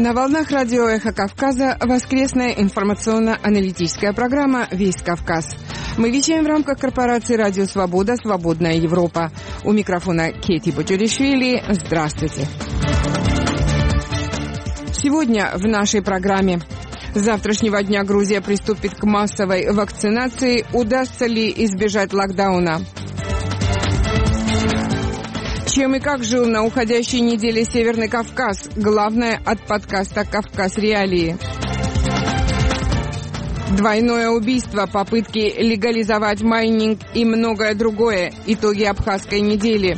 На волнах радио «Эхо Кавказа» воскресная информационно-аналитическая программа «Весь Кавказ». Мы вещаем в рамках корпорации «Радио Свобода. Свободная Европа». У микрофона Кети Бочуришвили. Здравствуйте. Сегодня в нашей программе. С завтрашнего дня Грузия приступит к массовой вакцинации. Удастся ли избежать локдауна? Чем и как жил на уходящей неделе Северный Кавказ? Главное от подкаста «Кавказ Реалии». Двойное убийство, попытки легализовать майнинг и многое другое. Итоги Абхазской недели.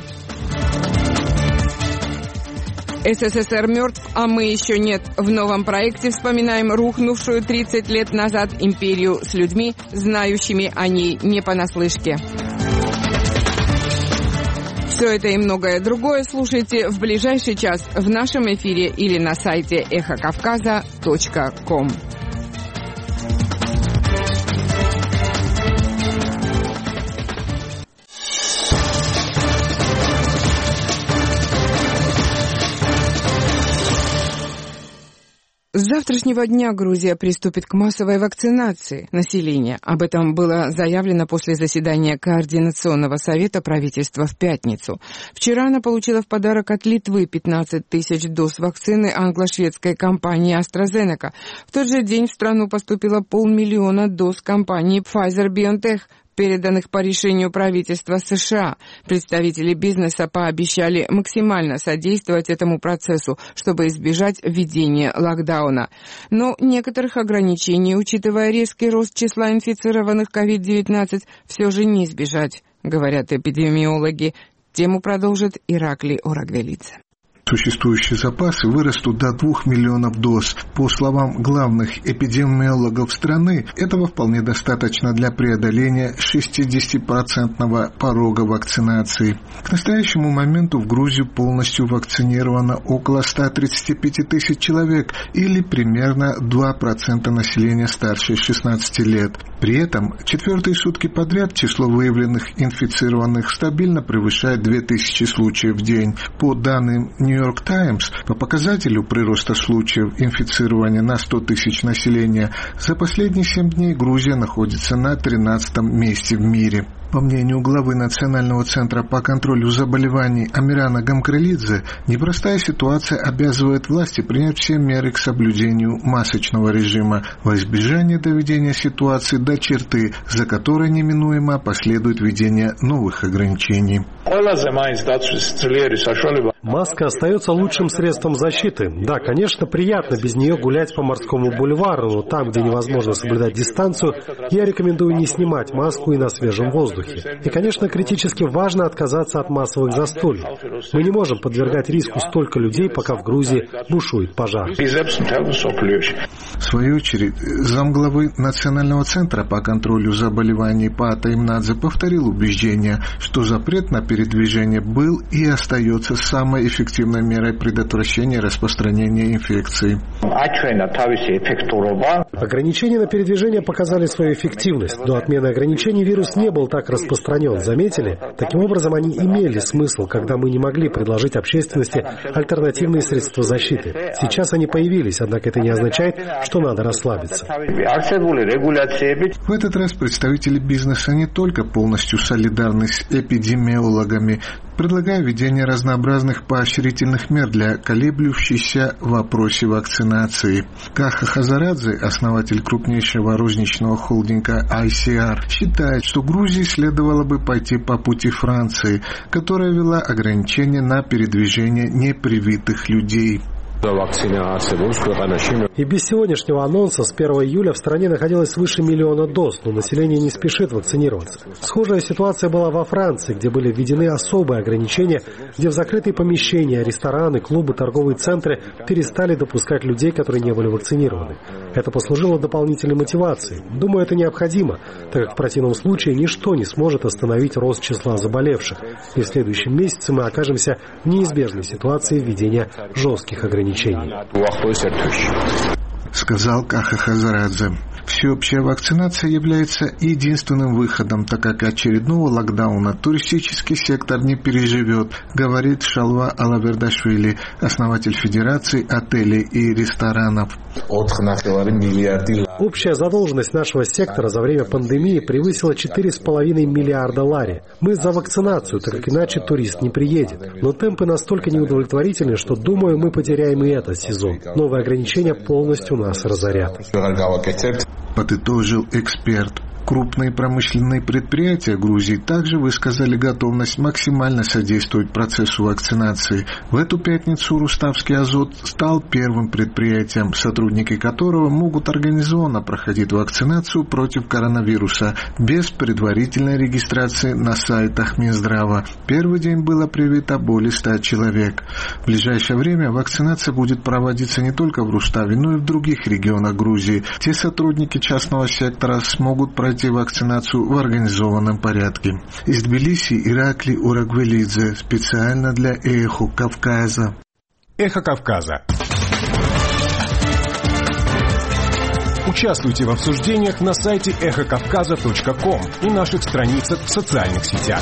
СССР мертв, а мы еще нет. В новом проекте вспоминаем рухнувшую 30 лет назад империю с людьми, знающими о ней не понаслышке. Все это и многое другое слушайте в ближайший час в нашем эфире или на сайте эхокавказа.ком. С завтрашнего дня Грузия приступит к массовой вакцинации населения. Об этом было заявлено после заседания Координационного совета правительства в пятницу. Вчера она получила в подарок от Литвы 15 тысяч доз вакцины англо-шведской компании AstraZeneca. В тот же день в страну поступило 500 000 доз компании Pfizer-BioNTech, переданных по решению правительства США. Представители бизнеса пообещали максимально содействовать этому процессу, чтобы избежать введения локдауна. Но некоторых ограничений, учитывая резкий рост числа инфицированных COVID-19, все же не избежать, говорят эпидемиологи. Тему продолжит Ираклий Орагвелидзе. Существующие запасы вырастут до 2 миллионов доз. По словам главных эпидемиологов страны, этого вполне достаточно для преодоления 60% порога вакцинации. К настоящему моменту в Грузию полностью вакцинировано около 135 тысяч человек, или примерно 2% населения старше 16 лет. При этом четвертые сутки подряд число выявленных инфицированных стабильно превышает 2000 случаев в день. По данным New York Times, по показателю прироста случаев инфицирования на 100 тысяч населения, за последние 7 дней Грузия находится на 13-м месте в мире. По мнению главы Национального центра по контролю заболеваний Амирана Гамкрелидзе, непростая ситуация обязывает власти принять все меры к соблюдению масочного режима во избежание доведения ситуации до черты, за которой неминуемо последует введение новых ограничений. Маска остается лучшим средством защиты. Да, конечно, приятно без нее гулять по морскому бульвару, но там, где невозможно соблюдать дистанцию, я рекомендую не снимать маску и на свежем воздухе. И, конечно, критически важно отказаться от массовых застолий. Мы не можем подвергать риску столько людей, пока в Грузии бушует пожар. В свою очередь, замглавы Национального центра по контролю заболеваний Паата Имнадзе повторил убеждение, что запрет на передвижение был и остается самой эффективной мерой предотвращения распространения инфекции. Ограничения на передвижение показали свою эффективность. До отмены ограничений вирус не был так распространен. Заметили? Таким образом, они имели смысл, когда мы не могли предложить общественности альтернативные средства защиты. Сейчас они появились, однако это не означает, что надо расслабиться. В этот раз представители бизнеса не только полностью солидарны с эпидемиологами, предлагая введение разнообразных поощрительных мер для колеблющейся в вопросе вакцинации. Каха Хазарадзе, основатель крупнейшего розничного холдинга ICR, считает, что Грузии следовало бы пойти по пути Франции, которая ввела ограничения на передвижение непривитых людей. И без сегодняшнего анонса с 1 июля в стране находилось свыше 1 миллиона доз, но население не спешит вакцинироваться. Схожая ситуация была во Франции, где были введены особые ограничения, где в закрытые помещения, рестораны, клубы, торговые центры перестали допускать людей, которые не были вакцинированы. Это послужило дополнительной мотивацией. Думаю, это необходимо, так как в противном случае ничто не сможет остановить рост числа заболевших. И в следующем месяце мы окажемся в неизбежной ситуации введения жестких ограничений. сказал Каха Хазарадзе. Всеобщая вакцинация является единственным выходом, так как очередного локдауна туристический сектор не переживет, говорит Шалва Алавердашвили, основатель Федерации отелей и ресторанов. Общая задолженность нашего сектора за время пандемии превысила 4,5 миллиарда лари. Мы за вакцинацию, так как иначе турист не приедет. Но темпы настолько неудовлетворительны, что, думаю, мы потеряем и этот сезон. Новые ограничения полностью нас разорят. Подытожил эксперт. Крупные промышленные предприятия Грузии также высказали готовность максимально содействовать процессу вакцинации. В эту пятницу Руставский Азот стал первым предприятием, сотрудники которого могут организованно проходить вакцинацию против коронавируса без предварительной регистрации на сайтах Минздрава. Первый день было привито более 100 человек. В ближайшее время вакцинация будет проводиться не только в Руставе, но и в других регионах Грузии. Те сотрудники частного сектора смогут пройти вакцинацию в организованном порядке. Из Тбилиси Иракли Урагвелидзе специально для Эхо Кавказа. Эхо Кавказа. Участвуйте в обсуждениях на сайте эхокавказа.ком и наших страницах в социальных сетях.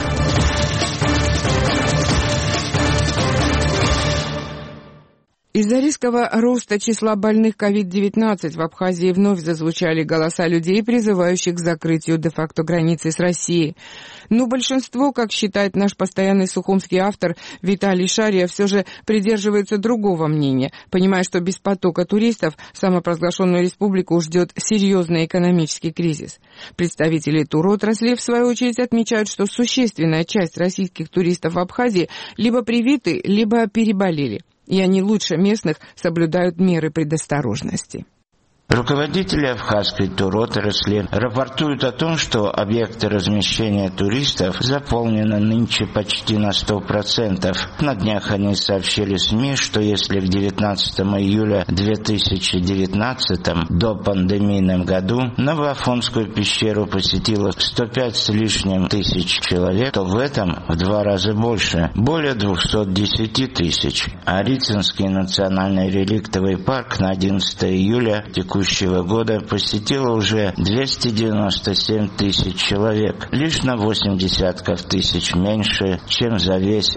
Из-за резкого роста числа больных COVID-19 в Абхазии вновь зазвучали голоса людей, призывающих к закрытию де-факто границы с Россией. Но большинство, как считает наш постоянный сухумский автор Виталий Шария, все же придерживается другого мнения, понимая, что без потока туристов самопровозглашенную республику ждет серьезный экономический кризис. Представители туротрасли, в свою очередь, отмечают, что существенная часть российских туристов в Абхазии либо привиты, либо переболели. И они лучше местных соблюдают меры предосторожности. Руководители абхазской туротрасли рапортуют о том, что объекты размещения туристов заполнены нынче почти на 100%. На днях они сообщили СМИ, что если к 19 июля 2019 до пандемийном году Новоафонскую пещеру посетило 105 с лишним тысяч человек, то в этом в 2 раза больше, более 210 тысяч. А Рицинский национальный реликтовый парк на 11 июля текущего года посетило уже 297 тысяч человек, лишь на 80 тысяч меньше, чем за весь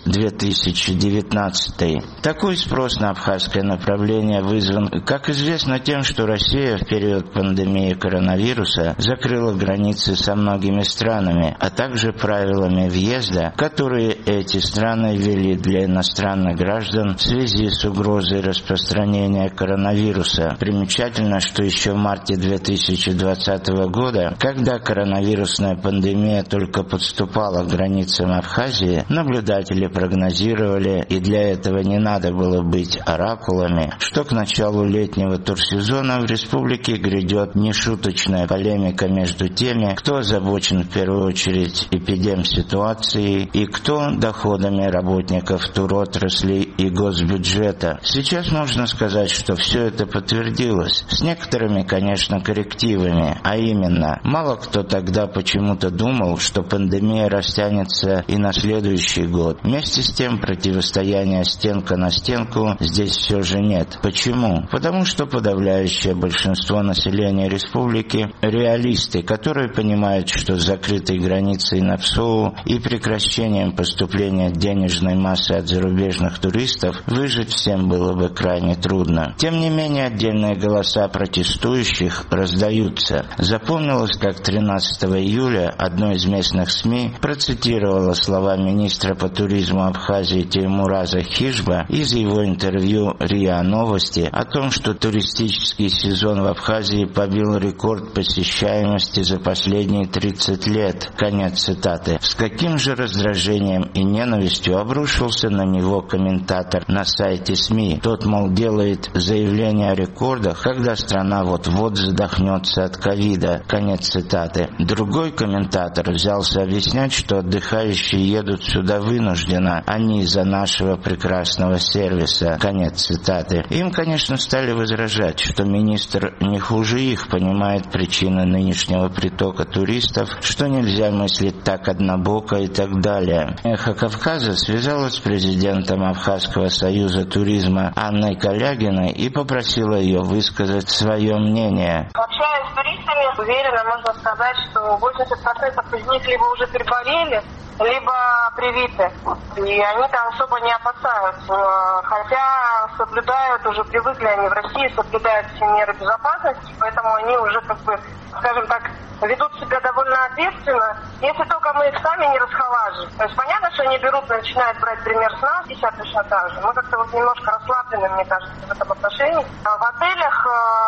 2019. Такой спрос на абхазское направление вызван, как известно, тем, что Россия в период пандемии коронавируса закрыла границы со многими странами, а также правилами въезда, которые эти страны ввели для иностранных граждан в связи с угрозой распространения коронавируса. Примечательно, что еще в марте 2020 года, когда коронавирусная пандемия только подступала к границам Абхазии, наблюдатели прогнозировали, и для этого не надо было быть оракулами, что к началу летнего турсезона в республике грядет нешуточная полемика между теми, кто озабочен в первую очередь эпидемситуацией и кто доходами работников туротрасли и госбюджета. Сейчас можно сказать, что все это подтвердилось. С некоторыми, конечно, коррективами, а именно, мало кто тогда почему-то думал, что пандемия растянется и на следующий год. Вместе с тем противостояния стенка на стенку здесь все же нет. Почему? Потому что подавляющее большинство населения республики – реалисты, которые понимают, что с закрытой границей на ПСОУ и прекращением поступления денежной массы от зарубежных туристов выжить всем было бы крайне трудно. Тем не менее, отдельные голоса протестующих раздаются. Запомнилось, как 13 июля одно из местных СМИ процитировало слова министра по туризму Абхазии Теймураза Хижба из его интервью РИА Новости о том, что туристический сезон в Абхазии побил рекорд посещаемости за последние 30 лет. Конец цитаты. С каким же раздражением и ненавистью обрушился на него комментатор на сайте СМИ. Тот, мол, делает заявление о рекордах, когда страна вот-вот задохнется от ковида. Конец цитаты. Другой комментатор взялся объяснять, что отдыхающие едут сюда вынужденно, а не из-за нашего прекрасного сервиса. Конец цитаты. Им, конечно, стали возражать, что министр не хуже их понимает причины нынешнего притока туристов, что нельзя мыслить так однобоко и так далее. Эхо Кавказа связалось с президентом Абхазской Кавказского союза туризма Анной Калягиной и попросила ее высказать свое мнение. Общаясь с туристами, уверенно можно сказать, что 80% из них либо уже переболели, либо привиты. И они там особо не опасаются. Хотя соблюдают, уже привыкли они в России, соблюдают все меры безопасности, поэтому они уже, скажем так, ведут себя довольно ответственно, если только мы их сами не расхолаживаем. То есть понятно, что они начинают брать пример с нас, 50 точно так же. Мы как-то немножко расслаблены, мне кажется, в этом отношении. В отелях,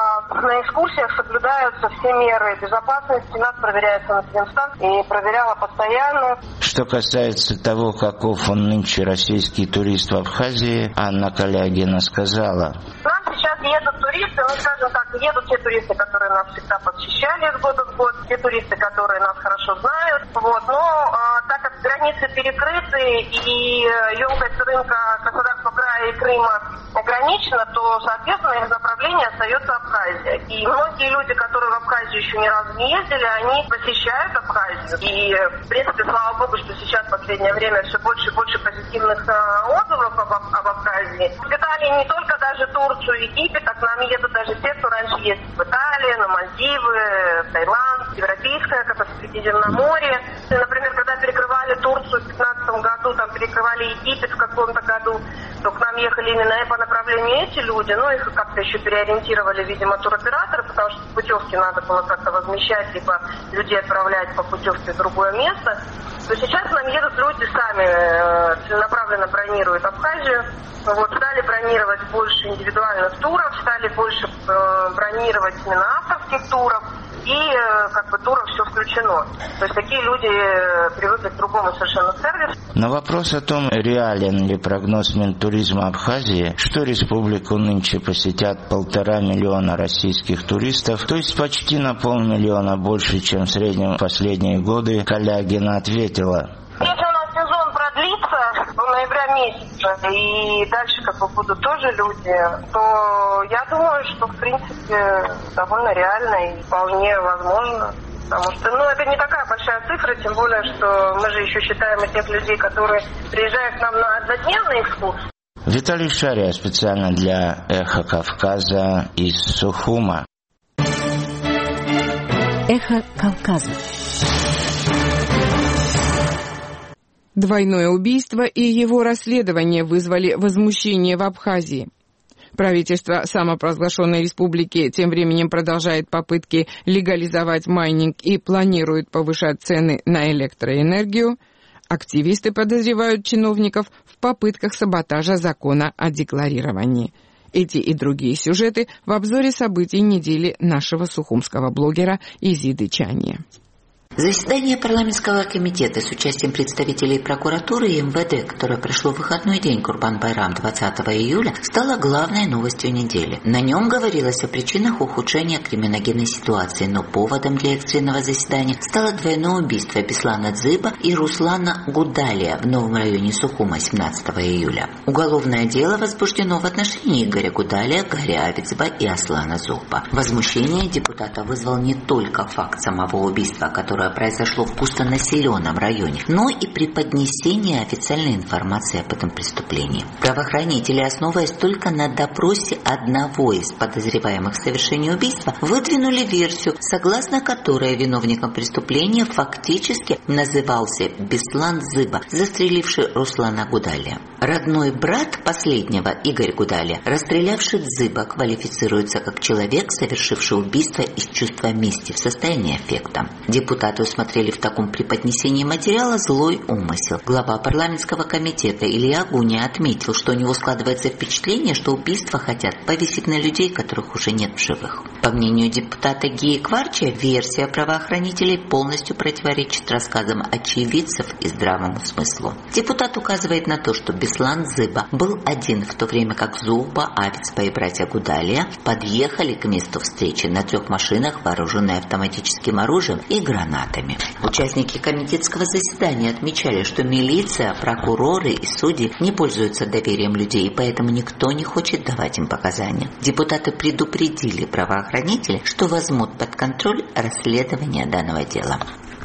на экскурсиях соблюдаются все меры безопасности, нас проверяет санэпидемстанция и проверяла постоянно. Что касается того, каков он нынче российский турист в Абхазии, Анна Калягина сказала: Нам сейчас едут туристы, скажем так, едут те туристы, которые нас всегда посещали из года в год, те туристы, которые нас хорошо знают, но так как границы перекрыты и емкость рынка Краснодарского края и Крыма ограничена, то, соответственно, их направление остается Абхазия. И многие люди, которые в Абхазию еще ни разу не ездили, они посещают Абхазию. И, в принципе, слава богу, что сейчас в последнее время все больше и больше позитивных отзывов об Абхазии. В Италии не только даже Турцию, Египет, а к нам едут даже те, кто раньше ездил в Италию, на Мальдивы, Таиланд, Европейское, как в Средиземноморье. Например, когда перекрывали Турцию в 2015 году, там перекрывали Египет в каком-то году, то к нам ехали именно по направлению эти люди, их как-то еще переориентировали, видимо, туроператоры, потому что путевки надо было как-то возмещать, либо людей отправлять по путевке в другое место. То сейчас нам едут люди сами, целенаправленно бронируют Абхазию, стали бронировать больше индивидуальных туров, стали больше бронировать именно авторских туров, и туров все включено. То есть такие люди привыкли к другому совершенно сервису. На вопрос о том, реален ли прогноз Минтуризма Абхазии, что республику нынче посетят 1,5 миллиона российских туристов, то есть почти на 500 000 больше, чем в среднем в последние годы, Калягина ответила: Если у нас сезон продлится до ноября месяца, и дальше будут тоже люди, то я думаю, что в принципе довольно реально и вполне возможно. Потому что, это не такая большая цифра, тем более, что мы же еще считаем и тех людей, которые приезжают к нам на однодневные экскурсии. Виталий Шария специально для «Эхо Кавказа» из Сухума. «Эхо Кавказа». Двойное убийство и его расследование вызвали возмущение в Абхазии. Правительство самопровозглашенной республики тем временем продолжает попытки легализовать майнинг и планирует повышать цены на электроэнергию. Активисты подозревают чиновников в попытках саботажа закона о декларировании. Эти и другие сюжеты в обзоре событий недели нашего сухумского блогера Изиды Чани. Заседание парламентского комитета с участием представителей прокуратуры и МВД, которое прошло в выходной день Курбан-Байрам 20 июля, стало главной новостью недели. На нем говорилось о причинах ухудшения криминогенной ситуации, но поводом для экстренного заседания стало двойное убийство Беслана Дзыба и Руслана Гудалия в новом районе Сухума 17 июля. Уголовное дело возбуждено в отношении Игоря Гудалия, Гарри Авицба и Аслана Зухба. Возмущение депутата вызвал не только факт самого убийства, которое произошло в густонаселенном районе, но и преподнесение официальной информации об этом преступлении. Правоохранители, основываясь только на допросе одного из подозреваемых в совершении убийства, выдвинули версию, согласно которой виновником преступления фактически назывался Беслан Дзыба, застреливший Руслана Гудалия. Родной брат последнего, Игорь Гудалия, расстрелявший Дзыба, квалифицируется как человек, совершивший убийство из чувства мести в состоянии аффекта. Депутаты усмотрели в таком преподнесении материала злой умысел. Глава парламентского комитета Илья Гуня отметил, что у него складывается впечатление, что убийства хотят повесить на людей, которых уже нет в живых. По мнению депутата Гии Кварча, версия правоохранителей полностью противоречит рассказам очевидцев и здравому смыслу. Депутат указывает на то, что Беслан Дзыба был один, в то время как Зухба, Авицба и братья Гудалия подъехали к месту встречи на 3 машинах, вооруженные автоматическим оружием и гранатами. Участники комитетского заседания отмечали, что милиция, прокуроры и судьи не пользуются доверием людей, поэтому никто не хочет давать им показания. Депутаты предупредили правоохранителей, что возьмут под контроль расследование данного дела.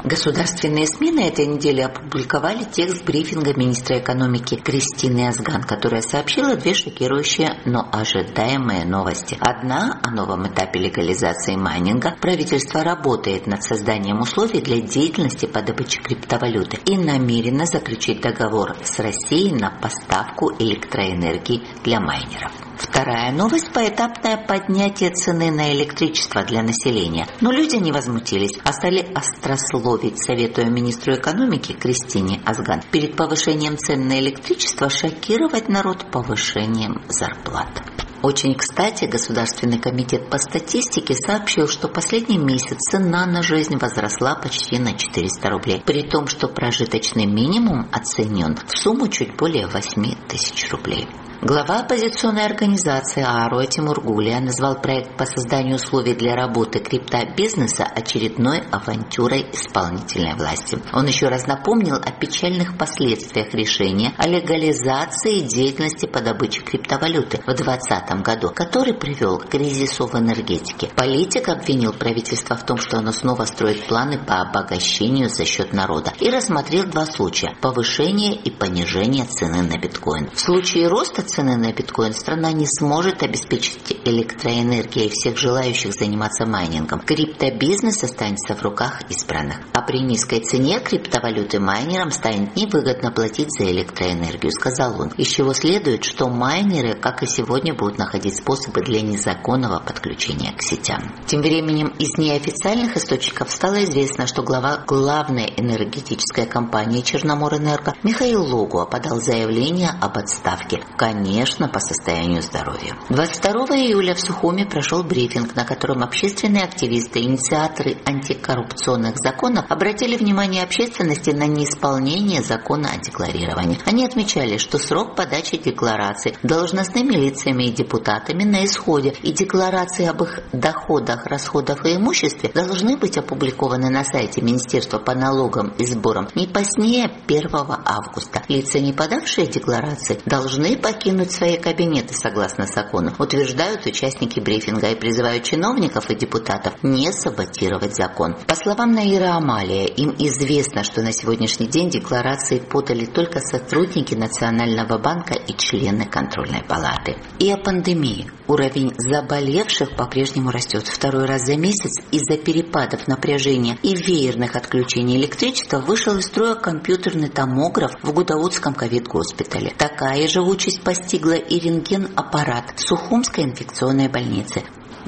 Государственные СМИ на этой неделе опубликовали текст брифинга министра экономики Кристины Азган, которая сообщила две шокирующие, но ожидаемые новости. Одна – о новом этапе легализации майнинга. Правительство работает над созданием условий для деятельности по добыче криптовалюты и намерено заключить договор с Россией на поставку электроэнергии для майнеров. Вторая новость – поэтапное поднятие цены на электричество для населения. Но люди не возмутились, а стали острословить, советуя министру экономики Кристине Азган перед повышением цен на электричество шокировать народ повышением зарплат. Очень кстати, Государственный комитет по статистике сообщил, что последний месяц цена на жизнь возросла почти на 400 рублей, при том, что прожиточный минимум оценен в сумму чуть более 8 тысяч рублей. Глава оппозиционной организации АРО Тимур Гулия назвал проект по созданию условий для работы криптобизнеса очередной авантюрой исполнительной власти. Он еще раз напомнил о печальных последствиях решения о легализации деятельности по добыче криптовалюты в 2020 году, который привел к кризису в энергетике. Политик обвинил правительство в том, что оно снова строит планы по обогащению за счет народа, и рассмотрел два случая – повышение и понижение цены на биткоин. В случае роста цены на биткоин страна не сможет обеспечить электроэнергией всех желающих заниматься майнингом. Криптобизнес останется в руках избранных. А при низкой цене криптовалюты майнерам станет невыгодно платить за электроэнергию, сказал он. Из чего следует, что майнеры, как и сегодня, будут находить способы для незаконного подключения к сетям. Тем временем из неофициальных источников стало известно, что глава главной энергетической компании Черноморэнерго Михаил Логуа подал заявление об отставке. Конечно, по состоянию здоровья. 22 июля в Сухуми прошел брифинг, на котором общественные активисты и инициаторы антикоррупционных законов обратили внимание общественности на неисполнение закона о декларировании. Они отмечали, что срок подачи деклараций должностными лицами и депутатами на исходе, и декларации об их доходах, расходах и имуществе должны быть опубликованы на сайте Министерства по налогам и сборам не позднее 1 августа. Лица, не подавшие декларации, должны покинуть свои кабинеты согласно закону, утверждают участники брифинга и призывают чиновников и депутатов не саботировать закон. По словам Наиры Амалия, им известно, что на сегодняшний день декларации подали только сотрудники Национального банка и члены контрольной палаты. И о пандемии. Уровень заболевших по-прежнему растет. Второй раз за месяц из-за перепадов напряжения и веерных отключений электричества вышел из строя компьютерный томограф в Гудаутском ковид-госпитале. Такая же участь постигла и рентген-аппарат Сухумской инфекционной больницы.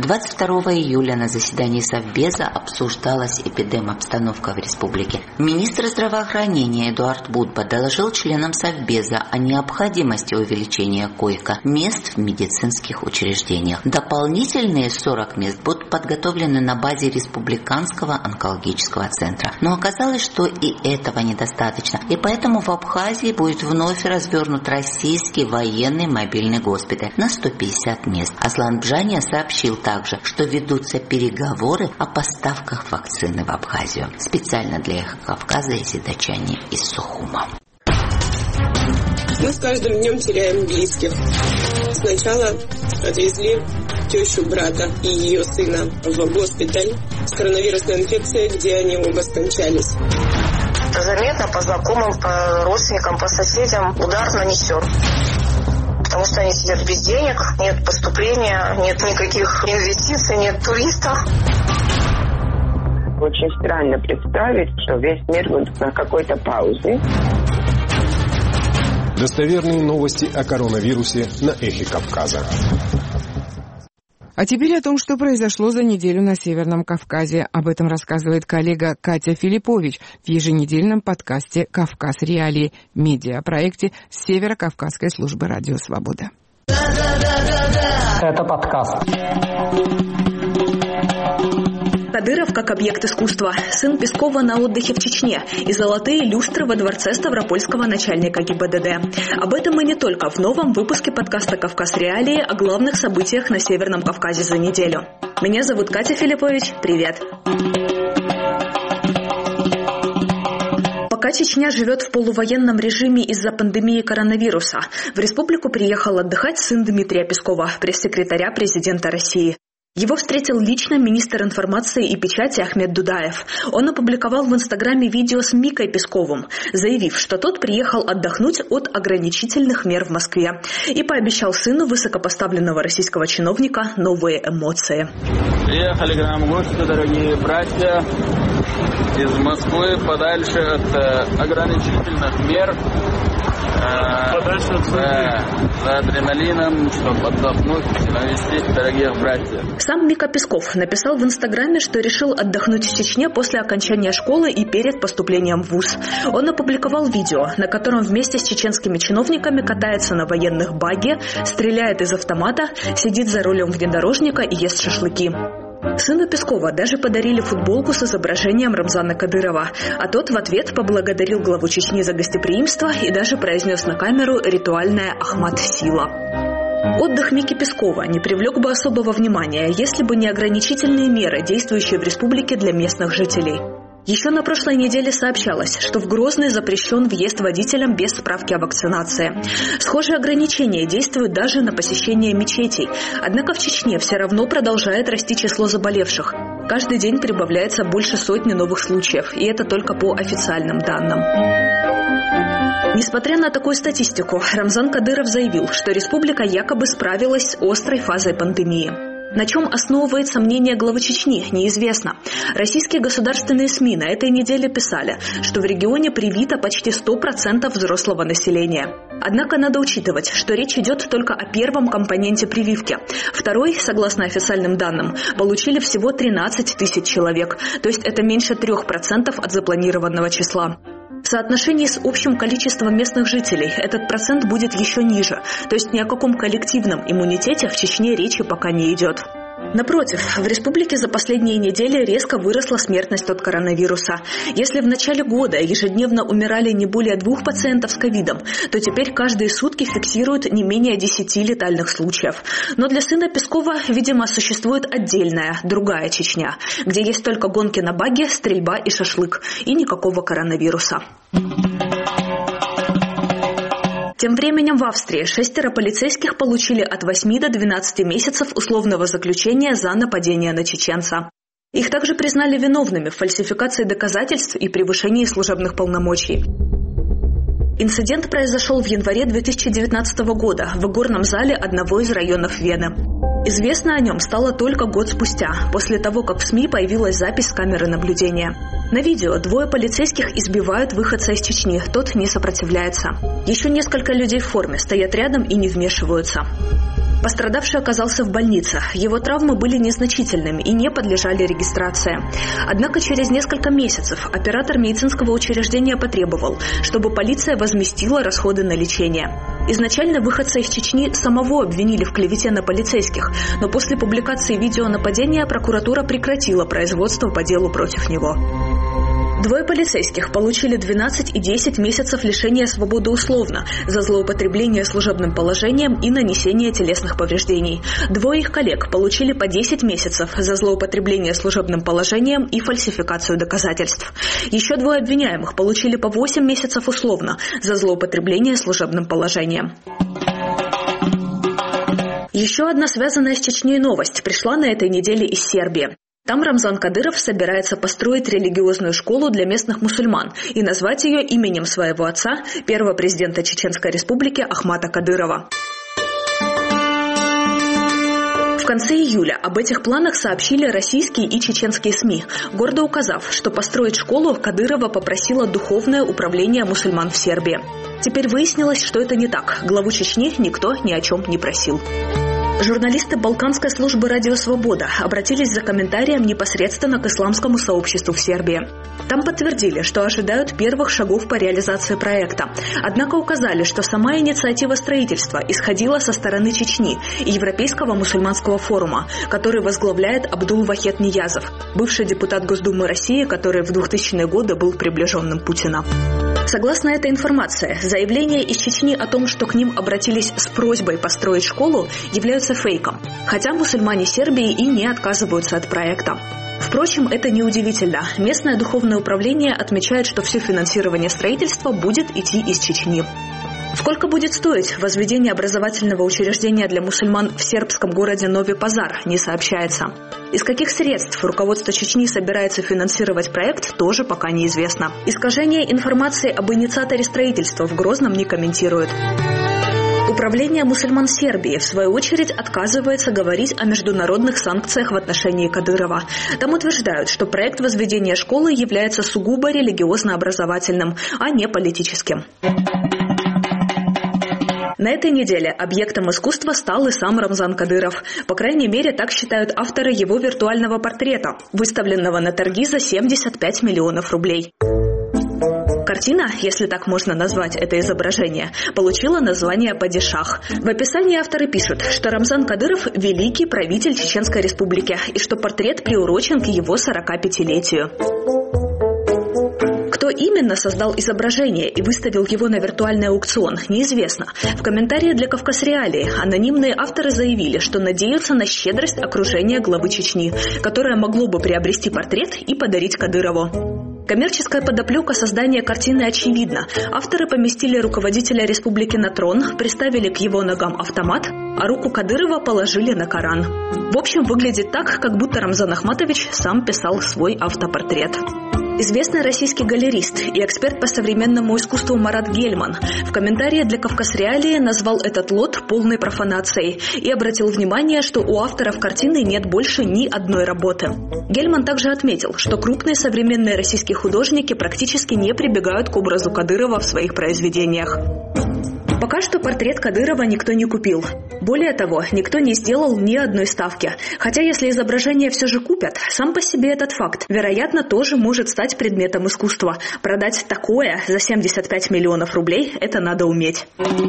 22 июля на заседании Совбеза обсуждалась эпидемобстановка в республике. Министр здравоохранения Эдуард Будба доложил членам Совбеза о необходимости увеличения койко-мест в медицинских учреждениях. Дополнительные 40 мест будут подготовлены на базе Республиканского онкологического центра. Но оказалось, что и этого недостаточно. И поэтому в Абхазии будет вновь развернут российский военный мобильный госпиталь на 150 мест. Аслан Бжания сообщил также, что ведутся переговоры о поставках вакцины в Абхазию. Специально для Эхо Кавказа и Дачане из Сухума. Мы с каждым днем теряем близких. Сначала отвезли тещу брата и ее сына в госпиталь с коронавирусной инфекцией, где они оба скончались. Заметно по знакомым, по родственникам, по соседям удар нанесен. Потому что они сидят без денег, нет поступления, нет никаких инвестиций, нет туристов. Очень странно представить, что весь мир будет на какой-то паузе. Достоверные новости о коронавирусе на Эхе Кавказа. А теперь о том, что произошло за неделю на Северном Кавказе. Об этом рассказывает коллега Катя Филиппович в еженедельном подкасте «Кавказ Реалии» медиапроекте Северо-Кавказской службы Радио Свобода. Это подкаст. Кадыров как объект искусства, сын Пескова на отдыхе в Чечне и золотые люстры во дворце ставропольского начальника ГИБДД. Об этом и не только в новом выпуске подкаста «Кавказ Реалии» о главных событиях на Северном Кавказе за неделю. Меня зовут Катя Филиппович. Привет! Пока Чечня живет в полувоенном режиме из-за пандемии коронавируса, в республику приехал отдыхать сын Дмитрия Пескова, пресс-секретаря президента России. Его встретил лично министр информации и печати Ахмед Дудаев. Он опубликовал в Инстаграме видео с Микой Песковым, заявив, что тот приехал отдохнуть от ограничительных мер в Москве и пообещал сыну высокопоставленного российского чиновника новые эмоции. Приехали к нам гости, дорогие братья, из Москвы, подальше от ограничительных мер. За адреналином, чтобы отдохнуть, навестить дорогих братьев. Сам Мика Песков написал в Инстаграме, что решил отдохнуть в Чечне после окончания школы и перед поступлением в вуз. Он опубликовал видео, на котором вместе с чеченскими чиновниками катается на военных багги, стреляет из автомата, сидит за рулем внедорожника и ест шашлыки. Сыну Пескова даже подарили футболку с изображением Рамзана Кадырова, а тот в ответ поблагодарил главу Чечни за гостеприимство и даже произнес на камеру ритуальное «Ахмад Сила». Отдых Мики Пескова не привлек бы особого внимания, если бы не ограничительные меры, действующие в республике для местных жителей. Еще на прошлой неделе сообщалось, что в Грозный запрещен въезд водителям без справки о вакцинации. Схожие ограничения действуют даже на посещение мечетей. Однако в Чечне все равно продолжает расти число заболевших. Каждый день прибавляется больше сотни новых случаев, и это только по официальным данным. Несмотря на такую статистику, Рамзан Кадыров заявил, что республика якобы справилась с острой фазой пандемии. На чем основывается мнение главы Чечни, неизвестно. Российские государственные СМИ на этой неделе писали, что в регионе привито почти 100% взрослого населения. Однако надо учитывать, что речь идет только о первом компоненте прививки. Второй, согласно официальным данным, получили всего 13 тысяч человек, то есть это меньше 3% от запланированного числа. В соотношении с общим количеством местных жителей этот процент будет еще ниже, то есть ни о каком коллективном иммунитете в Чечне речи пока не идет. Напротив, в республике за последние недели резко выросла смертность от коронавируса. Если в начале года ежедневно умирали не более 2 пациентов с ковидом, то теперь каждые сутки фиксируют не менее 10 летальных случаев. Но для сына Пескова, видимо, существует отдельная, другая Чечня, где есть только гонки на багги, стрельба и шашлык, и никакого коронавируса. Тем временем в Австрии 6 полицейских получили от 8 до 12 месяцев условного заключения за нападение на чеченца. Их также признали виновными в фальсификации доказательств и превышении служебных полномочий. Инцидент произошел в январе 2019 года в игорном зале одного из районов Вены. Известно о нем стало только год спустя, после того, как в СМИ появилась запись с камеры наблюдения. На видео 2 полицейских избивают выходца из Чечни, тот не сопротивляется. Еще несколько людей в форме стоят рядом и не вмешиваются. Пострадавший оказался в больнице. Его травмы были незначительными и не подлежали регистрации. Однако через несколько месяцев оператор медицинского учреждения потребовал, чтобы полиция возместила расходы на лечение. Изначально выходца из Чечни самого обвинили в клевете на полицейских, но после публикации видео нападения прокуратура прекратила производство по делу против него. 2 полицейских получили 12 и 10 месяцев лишения свободы условно за злоупотребление служебным положением и нанесение телесных повреждений. 2 их коллег получили по 10 месяцев за злоупотребление служебным положением и фальсификацию доказательств. Еще 2 обвиняемых получили по 8 месяцев условно за злоупотребление служебным положением. Еще одна связанная с Чечней новость пришла на этой неделе из Сербии. Там Рамзан Кадыров собирается построить религиозную школу для местных мусульман и назвать ее именем своего отца, первого президента Чеченской республики Ахмата Кадырова. В конце июля об этих планах сообщили российские и чеченские СМИ, гордо указав, что построить школу Кадырова попросило Духовное управление мусульман в Сербии. Теперь выяснилось, что это не так. Главу Чечни никто ни о чем не просил. Журналисты Балканской службы «Радио Свобода» обратились за комментарием непосредственно к исламскому сообществу в Сербии. Там подтвердили, что ожидают первых шагов по реализации проекта. Однако указали, что сама инициатива строительства исходила со стороны Чечни и Европейского мусульманского форума, который возглавляет Абдул-Вахед Ниязов, бывший депутат Госдумы России, который в 2000-е годы был приближенным Путина. Согласно этой информации, заявления из Чечни о том, что к ним обратились с просьбой построить школу, являются фейком, хотя мусульмане Сербии и не отказываются от проекта. Впрочем, это неудивительно. Местное духовное управление отмечает, что все финансирование строительства будет идти из Чечни. Сколько будет стоить возведение образовательного учреждения для мусульман в сербском городе Нови Пазар, не сообщается. Из каких средств руководство Чечни собирается финансировать проект, тоже пока неизвестно. Искажение информации об инициаторе строительства в Грозном не комментирует. Управление мусульман Сербии, в свою очередь, отказывается говорить о международных санкциях в отношении Кадырова. Там утверждают, что проект возведения школы является сугубо религиозно-образовательным, а не политическим. На этой неделе объектом искусства стал и сам Рамзан Кадыров. По крайней мере, так считают авторы его виртуального портрета, выставленного на торги за 75 миллионов рублей. Картина, если так можно назвать это изображение, получила название «Падишах». В описании авторы пишут, что Рамзан Кадыров – великий правитель Чеченской Республики и что портрет приурочен к его 45-летию. Кто именно создал изображение и выставил его на виртуальный аукцион, неизвестно. В комментарии для «Кавказреалии» анонимные авторы заявили, что надеются на щедрость окружения главы Чечни, которое могло бы приобрести портрет и подарить Кадырову. Коммерческая подоплека создания картины очевидна. Авторы поместили руководителя республики на трон, приставили к его ногам автомат, а руку Кадырова положили на Коран. В общем, выглядит так, как будто Рамзан Ахматович сам писал свой автопортрет. Известный российский галерист и эксперт по современному искусству Марат Гельман в комментарии для «Кавказреалии» назвал этот лот полной профанацией и обратил внимание, что у авторов картины нет больше ни одной работы. Гельман также отметил, что крупные современные российские художники практически не прибегают к образу Кадырова в своих произведениях. Пока что портрет Кадырова никто не купил. Более того, никто не сделал ни одной ставки. Хотя если изображение все же купят, сам по себе этот факт, вероятно, тоже может стать предметом искусства. Продать такое за 75 миллионов рублей – это надо уметь.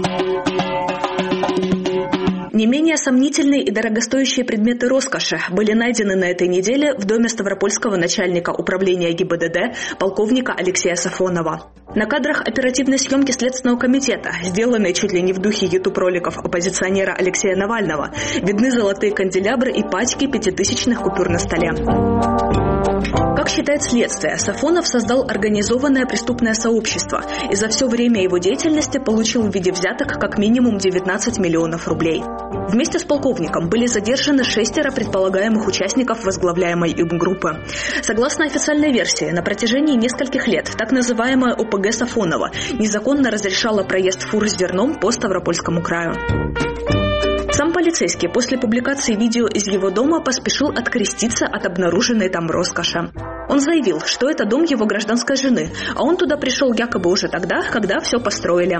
Не менее сомнительные и дорогостоящие предметы роскоши были найдены на этой неделе в доме ставропольского начальника управления ГИБДД полковника Алексея Сафонова. На кадрах оперативной съемки Следственного комитета, сделанной чуть ли не в духе YouTube-роликов оппозиционера Алексея Навального, видны золотые канделябры и пачки 5000-ных купюр на столе. Как считает следствие, Сафонов создал организованное преступное сообщество и за все время его деятельности получил в виде взяток как минимум 19 миллионов рублей. Вместе с полковником были задержаны 6 предполагаемых участников возглавляемой им группы. Согласно официальной версии, на протяжении нескольких лет так называемая ОПГ Сафонова незаконно разрешала проезд фур с зерном по Ставропольскому краю. Сам полицейский после публикации видео из его дома поспешил откреститься от обнаруженной там роскоши. Он заявил, что это дом его гражданской жены, а он туда пришел якобы уже тогда, когда все построили.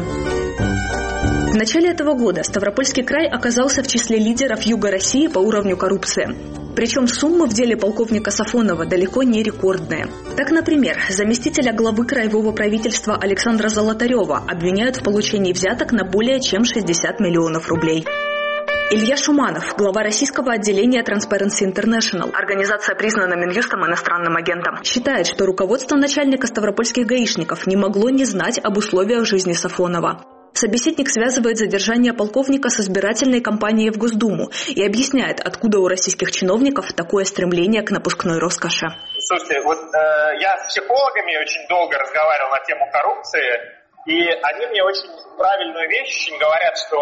В начале этого года Ставропольский край оказался в числе лидеров Юга России по уровню коррупции. Причем суммы в деле полковника Сафонова далеко не рекордные. Так, например, заместителя главы краевого правительства Александра Золотарева обвиняют в получении взяток на более чем 60 миллионов рублей. Илья Шуманов, глава российского отделения Transparency International, организация признана Минюстом иностранным агентом, считает, что руководство начальника ставропольских гаишников не могло не знать об условиях жизни Сафонова. Собеседник связывает задержание полковника с избирательной кампанией в Госдуму и объясняет, откуда у российских чиновников такое стремление к напускной роскоши. Слушайте, я с психологами очень долго разговаривал на тему коррупции, и они мне очень правильную вещь говорят, что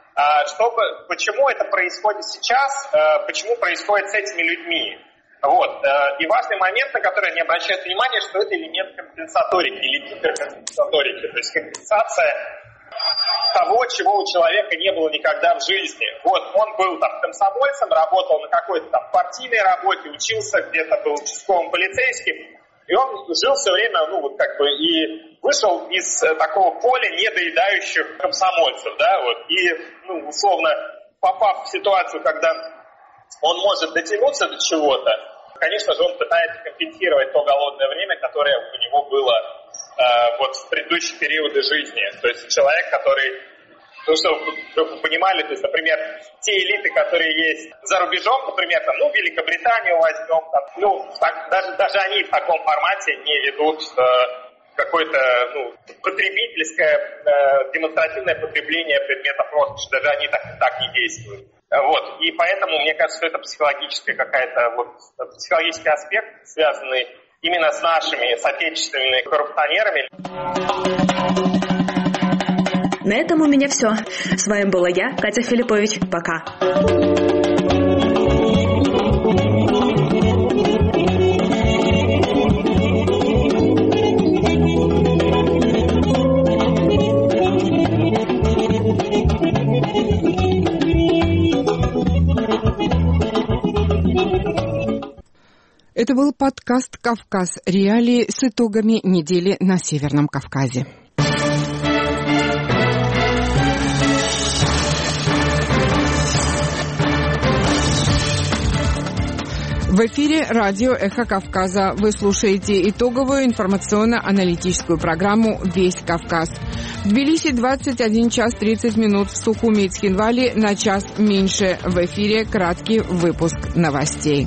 почему это происходит сейчас, почему происходит с этими людьми. И важный момент, на который они обращают внимание, что это элемент компенсаторики или гиперкомпенсаторики, то есть компенсация того, чего у человека не было никогда в жизни. Он был там комсомольцем, работал на какой-то там партийной работе, учился где-то, был участковым полицейским, и он жил все время, и вышел из такого поля недоедающих комсомольцев, и, условно, попав в ситуацию, когда он может дотянуться до чего-то, конечно же, он пытается компенсировать то голодное время, которое у него было в предыдущие периоды жизни. То есть человек, который, чтобы вы понимали, то есть, например, те элиты, которые есть за рубежом, например, Великобританию возьмем, даже они в таком формате не ведут какое-то потребительское, демонстративное потребление предметов роскоши, даже они так не действуют. И поэтому мне кажется, что это психологический аспект, связанный именно с нашими соотечественными коррупционерами. На этом у меня все. С вами была я, Катя Филиппович. Пока. Это был подкаст «Кавказ. Реалии» с итогами недели на Северном Кавказе. В эфире радио «Эхо Кавказа». Вы слушаете итоговую информационно-аналитическую программу «Весь Кавказ». В Тбилиси 21 час 30 минут, в Сухуми и Цхинвале на час меньше. В эфире краткий выпуск новостей.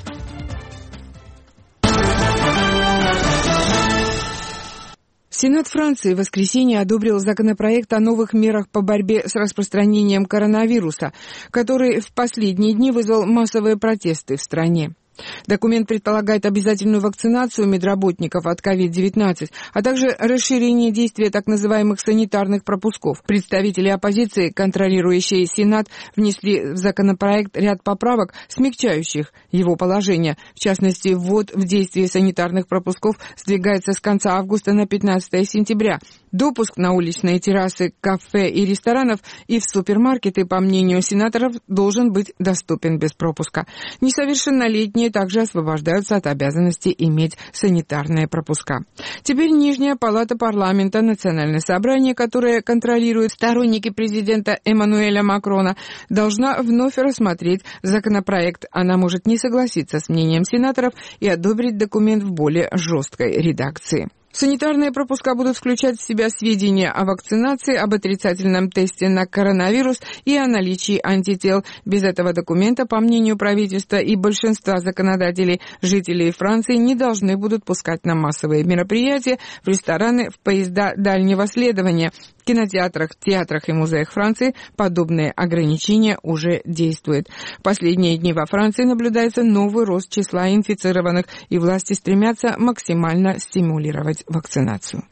Сенат Франции в воскресенье одобрил законопроект о новых мерах по борьбе с распространением коронавируса, который в последние дни вызвал массовые протесты в стране. Документ предполагает обязательную вакцинацию медработников от COVID-19, а также расширение действия так называемых санитарных пропусков. Представители оппозиции, контролирующие Сенат, внесли в законопроект ряд поправок, смягчающих его положение. В частности, ввод в действие санитарных пропусков сдвигается с конца августа на 15 сентября. Допуск на уличные террасы, кафе и ресторанов и в супермаркеты, по мнению сенаторов, должен быть доступен без пропуска. Несовершеннолетние также освобождаются от обязанности иметь санитарные пропуска. Теперь Нижняя палата парламента, Национальное собрание, которое контролирует сторонники президента Эммануэля Макрона, должна вновь рассмотреть законопроект. Она может не согласиться с мнением сенаторов и одобрить документ в более жесткой редакции. Санитарные пропуска будут включать в себя сведения о вакцинации, об отрицательном тесте на коронавирус и о наличии антител. Без этого документа, по мнению правительства и большинства законодателей, жителей Франции не должны будут пускать на массовые мероприятия, в рестораны, в поезда дальнего следования. В кинотеатрах, театрах и музеях Франции подобные ограничения уже действуют. В последние дни во Франции наблюдается новый рост числа инфицированных, и власти стремятся максимально стимулировать вакцинацию.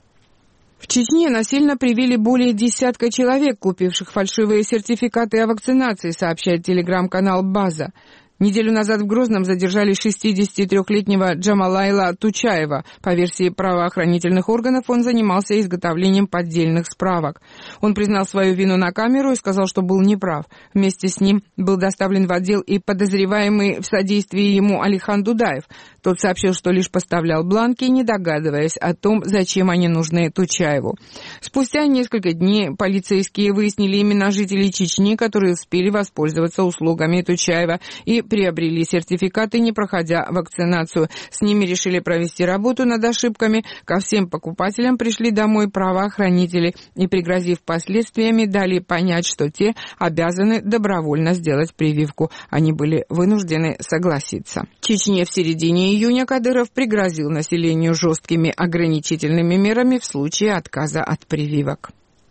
В Чечне насильно привели более десятка человек, купивших фальшивые сертификаты о вакцинации, сообщает телеграм-канал «База». Неделю назад в Грозном задержали 63-летнего Джамалайла Тучаева. По версии правоохранительных органов, он занимался изготовлением поддельных справок. Он признал свою вину на камеру и сказал, что был неправ. Вместе с ним был доставлен в отдел и подозреваемый в содействии ему Алихан Дудаев. Тот сообщил, что лишь поставлял бланки, не догадываясь о том, зачем они нужны Тучаеву. Спустя несколько дней полицейские выяснили имена жителей Чечни, которые успели воспользоваться услугами Тучаева и приобрели сертификаты, не проходя вакцинацию. С ними решили провести работу над ошибками. Ко всем покупателям пришли домой правоохранители и, пригрозив последствиями, дали понять, что те обязаны добровольно сделать прививку. Они были вынуждены согласиться. В Чечне в середине июня Кадыров пригрозил населению жесткими ограничительными мерами в случае отказа от прививок.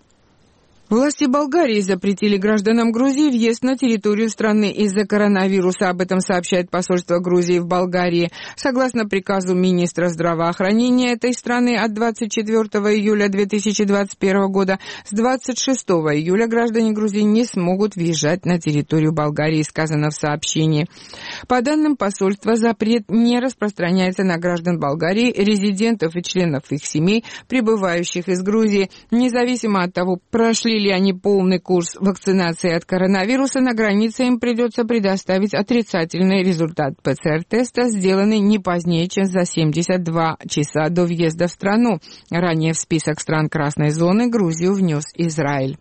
Власти Болгарии запретили гражданам Грузии въезд на территорию страны из-за коронавируса. Об этом сообщает посольство Грузии в Болгарии. Согласно приказу министра здравоохранения этой страны от 24 июля 2021 года, с 26 июля граждане Грузии не смогут въезжать на территорию Болгарии, сказано в сообщении. По данным посольства, запрет не распространяется на граждан Болгарии, резидентов и членов их семей, прибывающих из Грузии, независимо от того, прошли ли они полный курс вакцинации от коронавируса, на границе им придется предоставить отрицательный результат ПЦР-теста, сделанный не позднее, чем за 72 часа до въезда в страну. Ранее в список стран красной зоны Грузию внес Израиль.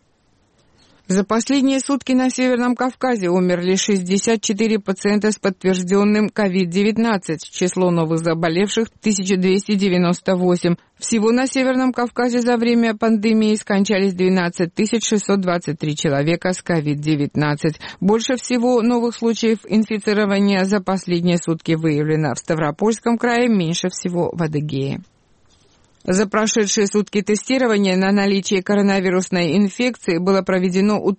За последние сутки на Северном Кавказе умерли 64 пациента с подтвержденным COVID-19. Число новых заболевших – 1298. Всего на Северном Кавказе за время пандемии скончались 12 623 человека с COVID-19. Больше всего новых случаев инфицирования за последние сутки выявлено в Ставропольском крае, меньше всего в Адыгее. За прошедшие сутки тестирование на наличие коронавирусной инфекции было проведено у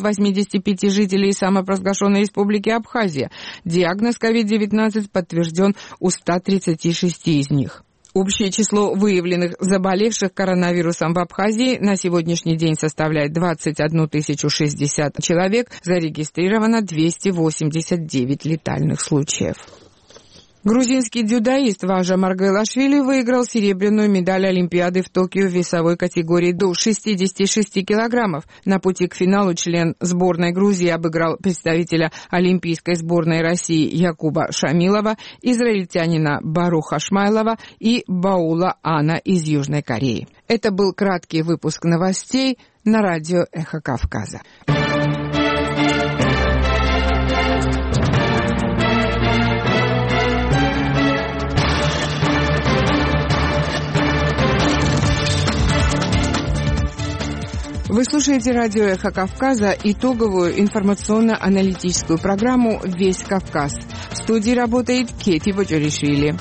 385 жителей самопровозглашенной республики Абхазия. Диагноз COVID-19 подтвержден у 136 из них. Общее число выявленных заболевших коронавирусом в Абхазии на сегодняшний день составляет 21 060 человек, зарегистрировано 289 летальных случаев. Грузинский дзюдоист Важа Маргелашвили выиграл серебряную медаль Олимпиады в Токио в весовой категории до 66 килограммов. На пути к финалу член сборной Грузии обыграл представителя Олимпийской сборной России Якуба Шамилова, израильтянина Баруха Шмайлова и Баула Ана из Южной Кореи. Это был краткий выпуск новостей на радио «Эхо Кавказа». Вы слушаете радио «Эхо Кавказа», итоговую информационно-аналитическую программу «Весь Кавказ». В студии работает Кети Боджоришвили.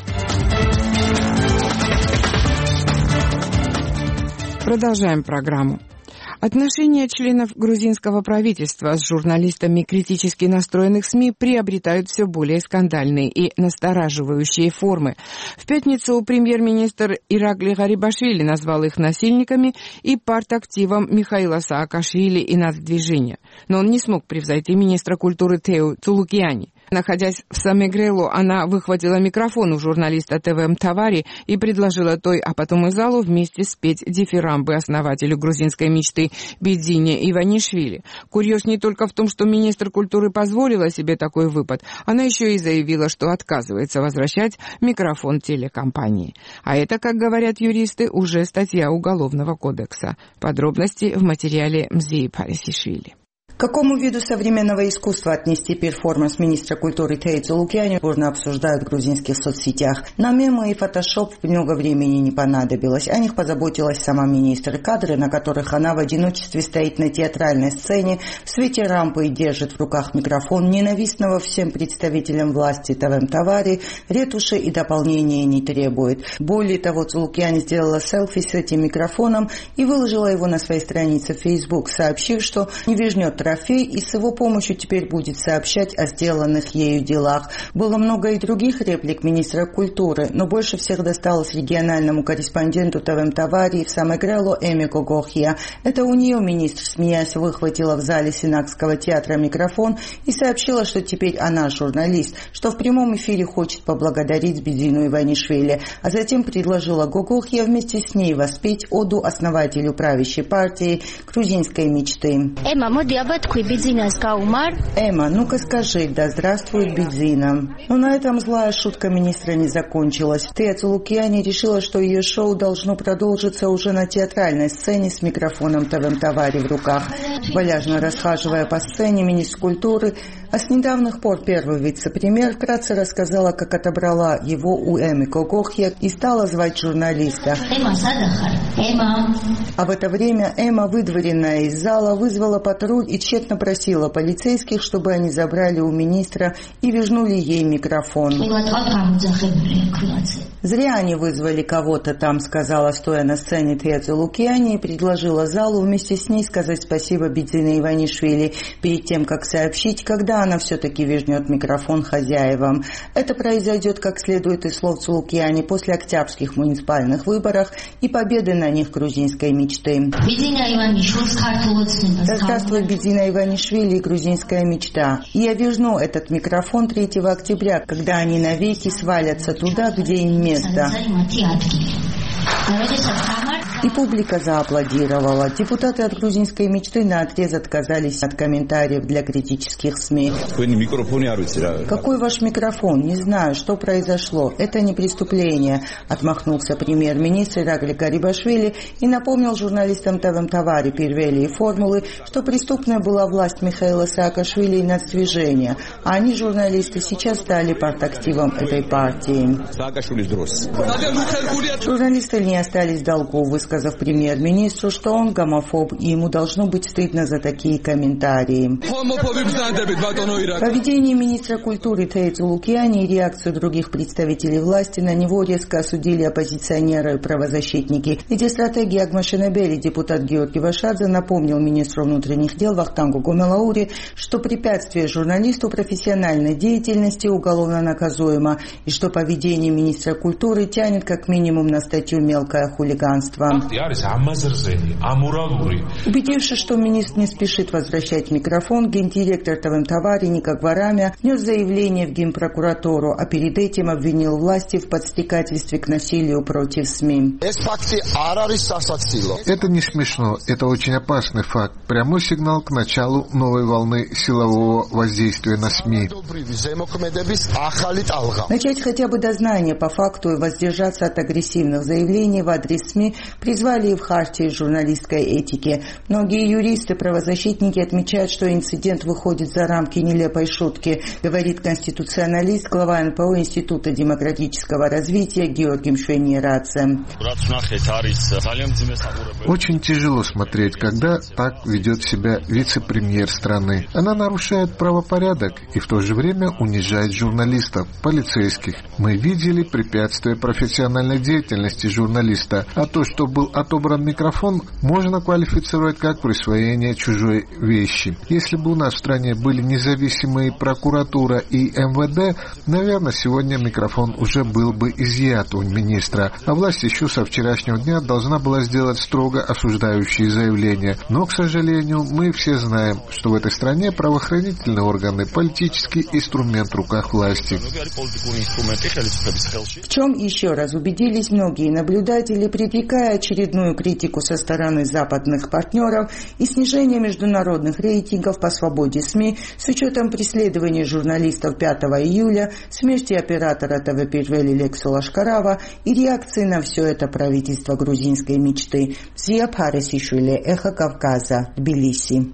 Продолжаем программу. Отношения членов грузинского правительства с журналистами критически настроенных СМИ приобретают все более скандальные и настораживающие формы. В пятницу премьер-министр Иракли Гарибашвили назвал их насильниками и партактивом Михаила Саакашвили и нацдвижения. Но он не смог превзойти министра культуры Тео Цулукиани. Находясь в Самегрелу, она выхватила микрофон у журналиста ТВ Мтавари и предложила той, а потом и залу вместе спеть дифирамбы основателю грузинской мечты Бидзине Иванишвили. Курьез не только в том, что министр культуры позволила себе такой выпад, она еще и заявила, что отказывается возвращать микрофон телекомпании. А это, как говорят юристы, уже статья Уголовного кодекса. Подробности в материале Мзии Парисишвили. К какому виду современного искусства отнести перформанс министра культуры Тео Цулукиани, бурно обсуждают в грузинских соцсетях. На мемы и фотошоп много времени не понадобилось. О них позаботилась сама министр. Кадры, на которых она в одиночестве стоит на театральной сцене, в свете рампы и держит в руках микрофон ненавистного всем представителям власти ТВ Мтавари, ретуши и дополнения не требует. Более того, Цулукиани сделала селфи с этим микрофоном и выложила его на своей странице в Facebook, сообщив, что не вижнет трофей и с его помощью теперь будет сообщать о сделанных ею делах. Было много и других реплик министра культуры, но больше всех досталось региональному корреспонденту ТВ Мтавари в Самегрелу Эми Когохия. Это у нее министр, смеясь, выхватила в зале Синакского театра микрофон и сообщила, что теперь она журналист, что в прямом эфире хочет поблагодарить Бидзину Иванишвили, а затем предложила Гогохия вместе с ней воспеть оду основателю правящей партии грузинской мечты. Эма, ну-ка скажи, да здравствует Бидзина. Но на этом злая шутка министра не закончилась. Тео Цулукиани решила, что ее шоу должно продолжиться уже на театральной сцене с микрофоном ТВ Мтавари в руках. Валяжно расхаживая по сцене, министр культуры, а с недавних пор первый вице-премьер, вкратце рассказала, как отобрала его у Эми Когохья и стала звать журналиста. А в это время Эма, выдворенная из зала, вызвала патруль и тщетно просила полицейских, чтобы они забрали у министра и вернули ей микрофон. «Зря они вызвали кого-то там», — сказала, стоя на сцене Тео Цулукиани, и предложила залу вместе с ней сказать спасибо Бидзине Иванишвили перед тем, как сообщить, когда она все-таки вернет микрофон хозяевам. Это произойдет, как следует из слов Цулукиани, после октябрьских муниципальных выборов и победы на них грузинской мечты. Да здравствует Бидзина Иванишвили и грузинская мечта. И я верну этот микрофон 3 октября, когда они навеки свалятся туда, где им место. И публика зааплодировала. Депутаты от грузинской мечты наотрез отказались от комментариев для критических СМИ. «Какой ваш микрофон? Не знаю, что произошло. Это не преступление», — отмахнулся премьер-министр Иракли Гарибашвили и напомнил журналистам ТВ Мтавари Первели и Формулы, что преступная была власть Михаила Саакашвили и нацдвижения, а они, журналисты, сейчас стали партактивом этой партии. Журналисты не остались в долгу, высказали высказав премьер-министру, что он гомофоб, и ему должно быть стыдно за такие комментарии. Поведение министра культуры Тейцу Лукьяни и реакцию других представителей власти на него резко осудили оппозиционеры и правозащитники. Ведь стратегия Агмашинабели депутат Георгий Вашадзе напомнил министру внутренних дел Вахтангу Гомелаури, что препятствие журналисту профессиональной деятельности уголовно наказуемо, и что поведение министра культуры тянет как минимум на статью «Мелкое хулиганство». Убедившись, что министр не спешит возвращать микрофон, гендиректор ТВМ-Тавари Ника Гварамя внес заявление в Генпрокуратуру, а перед этим обвинил власти в подстрекательстве к насилию против СМИ. Это не смешно, это очень опасный факт. Прямой сигнал к началу новой волны силового воздействия на СМИ. Начать хотя бы дознание по факту и воздержаться от агрессивных заявлений в адрес СМИ призвали и в Хартии журналистской этики. Многие юристы, правозащитники отмечают, что инцидент выходит за рамки нелепой шутки, говорит конституционалист, глава НПО Института демократического развития Георгий Мшвени-Радзе. Очень тяжело смотреть, когда так ведет себя вице-премьер страны. Она нарушает правопорядок и в то же время унижает журналистов, полицейских. Мы видели препятствия профессиональной деятельности журналиста, а то, что был отобран микрофон, можно квалифицировать как присвоение чужой вещи. Если бы у нас в стране были независимые прокуратура и МВД, наверное, сегодня микрофон уже был бы изъят у министра, а власть еще со вчерашнего дня должна была сделать строго осуждающие заявления. Но, к сожалению, мы все знаем, что в этой стране правоохранительные органы – политический инструмент в руках власти. В чем еще раз убедились многие наблюдатели, предрекая очередную критику со стороны западных партнеров и снижение международных рейтингов по свободе СМИ с учетом преследований журналистов 5 июля, смерти оператора ТВ Первели Лексу Лашкарава и реакции на все это правительство грузинской мечты. Зия Паресишвили, Эхо Кавказа, Тбилиси.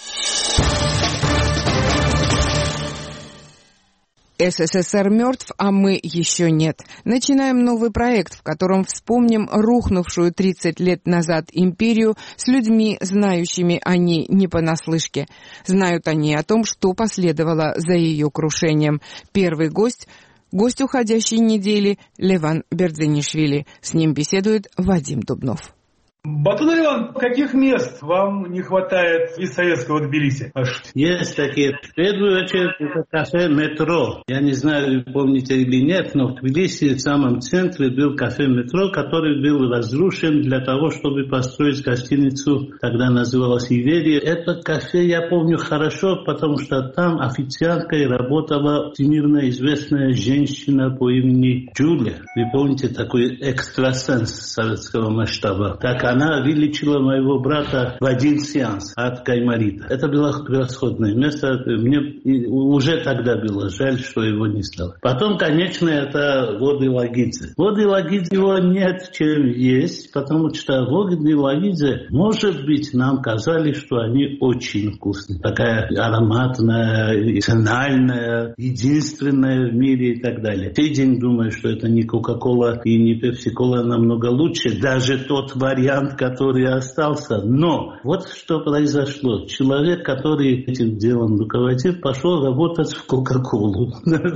СССР мертв, а мы еще нет. Начинаем новый проект, в котором вспомним рухнувшую 30 лет назад империю с людьми, знающими они не понаслышке. Знают они о том, что последовало за ее крушением. Первый гость уходящей недели Леван Бердзенишвили. С ним беседует Вадим Дубнов. Батун Иван, каких мест вам не хватает из советского Тбилиси? Есть такие. В первую очередь это кафе «Метро». Я не знаю, вы помните или нет, но в Тбилиси в самом центре был кафе «Метро», который был разрушен для того, чтобы построить гостиницу, тогда называлась «Иверия». Это кафе я помню хорошо, потому что там официанткой работала всемирно известная женщина по имени Джулия. Вы помните, такой экстрасенс советского масштаба. Так она вылечила моего брата в один сеанс от каймарита. Это было превосходное место. Мне уже тогда было жаль, что его не стало. Потом, конечно, это воды Лагидзе. Воды Лагидзе его нет, чем есть, потому что воды Лагидзе, может быть, нам казались, что они очень вкусные. Такая ароматная, национальная, единственная в мире и так далее. Все день думаю, что это не Кока-Кола и не Пепси-Кола намного лучше. Даже тот вариант, который остался. Но вот что произошло. Человек, который этим делом руководит, пошел работать в Кока-Колу.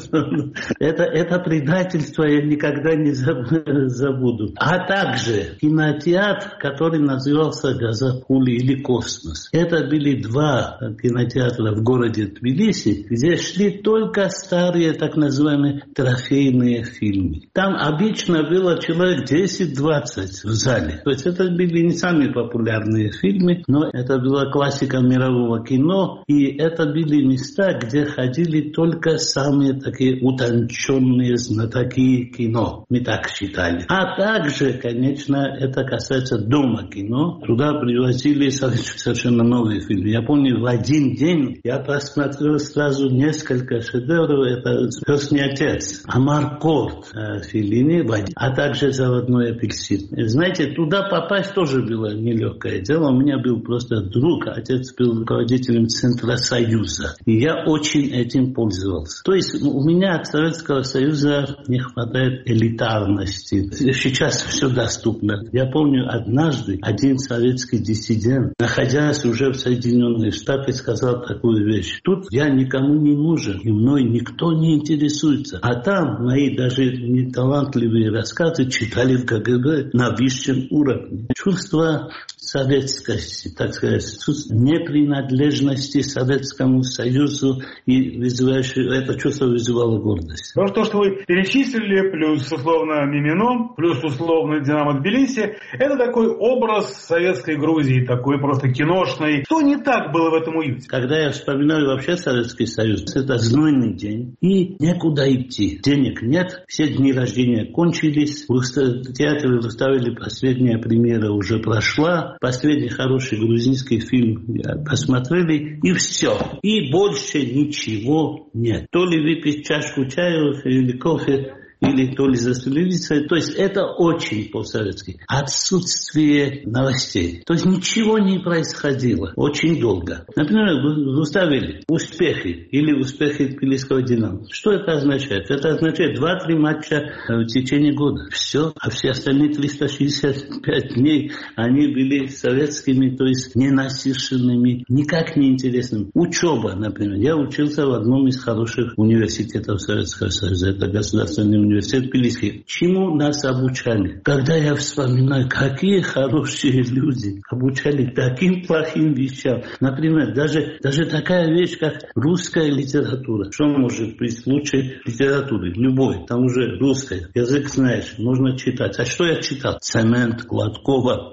Это предательство я никогда не забуду. А также кинотеатр, который назывался «Газопули» или «Космос». Это были два кинотеатра в городе Тбилиси, где шли только старые так называемые трофейные фильмы. Там обычно было человек 10-20 в зале. То есть это были не самые популярные фильмы, но это была классика мирового кино, и это были места, где ходили только самые такие утонченные знатоки кино. Мы так считали. А также, конечно, это касается дома кино. Туда привозили совершенно новые фильмы. Я помню, в один день я посмотрел сразу несколько шедевров. Это «Крестный отец», «Амаркорд» Феллини, а также «Заводной апельсин». Знаете, туда попасть власть тоже было нелегкое дело. У меня был просто друг, отец был руководителем Центра Союза. И я очень этим пользовался. То есть у меня от Советского Союза не хватает элитарности. Сейчас все доступно. Я помню, однажды один советский диссидент, находясь уже в Соединенных Штатах, сказал такую вещь. Тут я никому не нужен, и мной никто не интересуется. А там мои даже неталантливые рассказы читали в КГБ на высшем уровне. Чувство советскости, так сказать, чувство непринадлежности Советскому Союзу, и это чувство вызывало гордость. Ну, то, что вы перечислили, плюс условно Мимино, плюс условно Динамо Тбилиси, это такой образ советской Грузии, такой просто киношный. Что не так было в этом уюте? Когда я вспоминаю вообще Советский Союз, это знойный день, и некуда идти. Денег нет, все дни рождения кончились, в театре выставили последняя премьера, уже прошла, последний хороший грузинский фильм посмотрели, и все. И больше ничего нет. То ли выпить чашку чая или кофе, или то ли застрелиться. То есть это очень по-советски. Отсутствие новостей. То есть ничего не происходило очень долго. Например, выставили успехи или успехи Тбилисского Динамо. Что это означает? Это означает 2-3 матча в течение года. Все. А все остальные 365 дней они были советскими, то есть ненасыщенными, никак не интересными. Учеба, например. Я учился в одном из хороших университетов Советского Союза. Это государственный университет Тбилиси. Чему нас обучали? Когда я вспоминаю, какие хорошие люди обучали таким плохим вещам. Например, даже такая вещь, как русская литература. Что может быть лучше литературы? Любой. Там уже русская. Язык знаешь, можно читать. А что я читал? Цемент, Гладкова.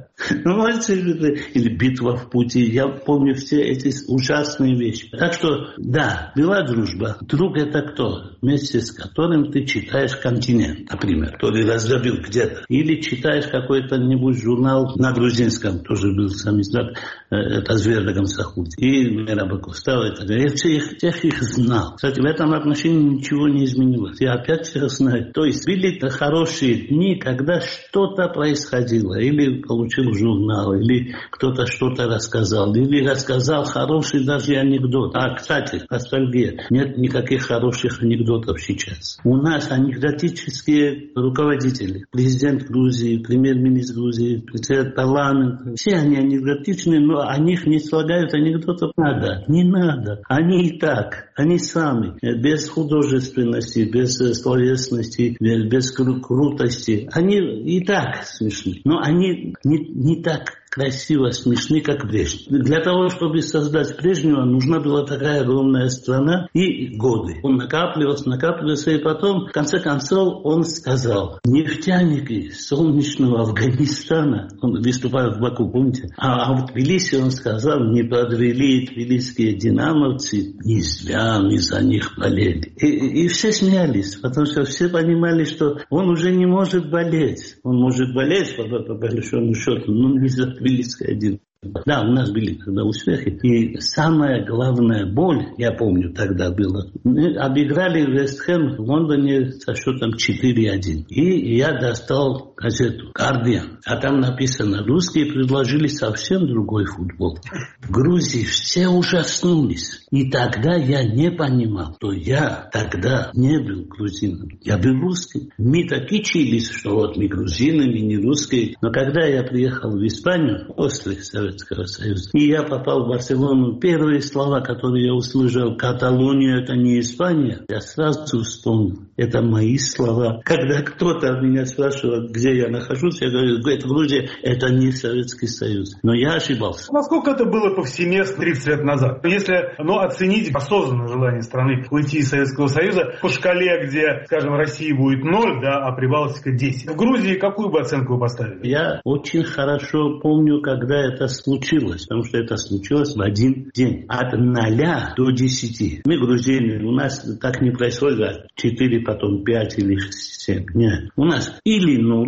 Или Битва в пути. Я помню все эти ужасные вещи. Так что, да, была дружба. Друг это кто? Вместе с которым ты читаешь «Континент», например, который раздробил где-то. Или читаешь какой-то-нибудь журнал на грузинском, тоже был сам издат, это «Зверь Гамсахуди». И Мирабаков стал и так далее. Я всех их знал. Кстати, в этом отношении ничего не изменилось. Я опять всех знаю. То есть были хорошие дни, когда что-то происходило. Или получил журнал, или кто-то что-то рассказал, или рассказал хороший даже анекдот. А, кстати, ностальгия. Нет никаких хороших анекдотов сейчас. У нас анекдотические руководители. Президент Грузии, премьер-министр Грузии, председатель парламента. Все они анекдотичные, но о них не слагают анекдотов. Не надо. Они и так. Они сами. Без художественности, без словесности, без крутости. Они и так смешны. Но они не так красиво, смешны, как Брежнев. Для того, чтобы создать Брежнева, нужна была такая огромная страна и годы. Он накапливался, и потом, в конце концов, он сказал: нефтяники солнечного Афганистана, он выступал в Баку, помните? А в Тбилиси он сказал: не подвели тбилисские динамовцы, не зря мы за них болели. И все смеялись, потому что все понимали, что он уже не может болеть. Он может болеть, по большому счету, но не за Тбилисский один. Да, у нас были тогда успехи. И самая главная боль, я помню, тогда было. Мы обыграли Вест Хэм в Лондоне со счетом 4-1. И я достал газету «Guardian». А там написано: русские предложили совсем другой футбол. В Грузии все ужаснулись. И тогда я не понимал, что я тогда не был грузином. Я был русским. Мы так кичились, что вот мы грузины, мы не русские. Но когда я приехал в Испанию после Советского Союза, и я попал в Барселону, первые слова, которые я услышал: «Каталония — это не Испания», я сразу вспомнил: это мои слова. Когда кто-то меня спрашивает, где я нахожусь, я говорю: это Грузия, это не Советский Союз. Но я ошибался. Насколько это было повсеместно 30 лет назад? Если оценить осознанное желание страны уйти из Советского Союза по шкале, где, скажем, России будет 0, а Прибалтика 10. В Грузии какую бы оценку вы поставили? Я очень хорошо помню, когда это случилось, потому что это случилось в один день. От 0 до 10. Мы грузины, у нас так не происходит 4, потом 5 или 7. Нет. У нас или 0,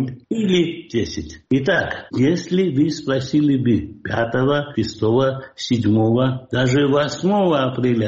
0 или 10. Итак, если вы спросили бы 5, 6, 7, даже 8 апреля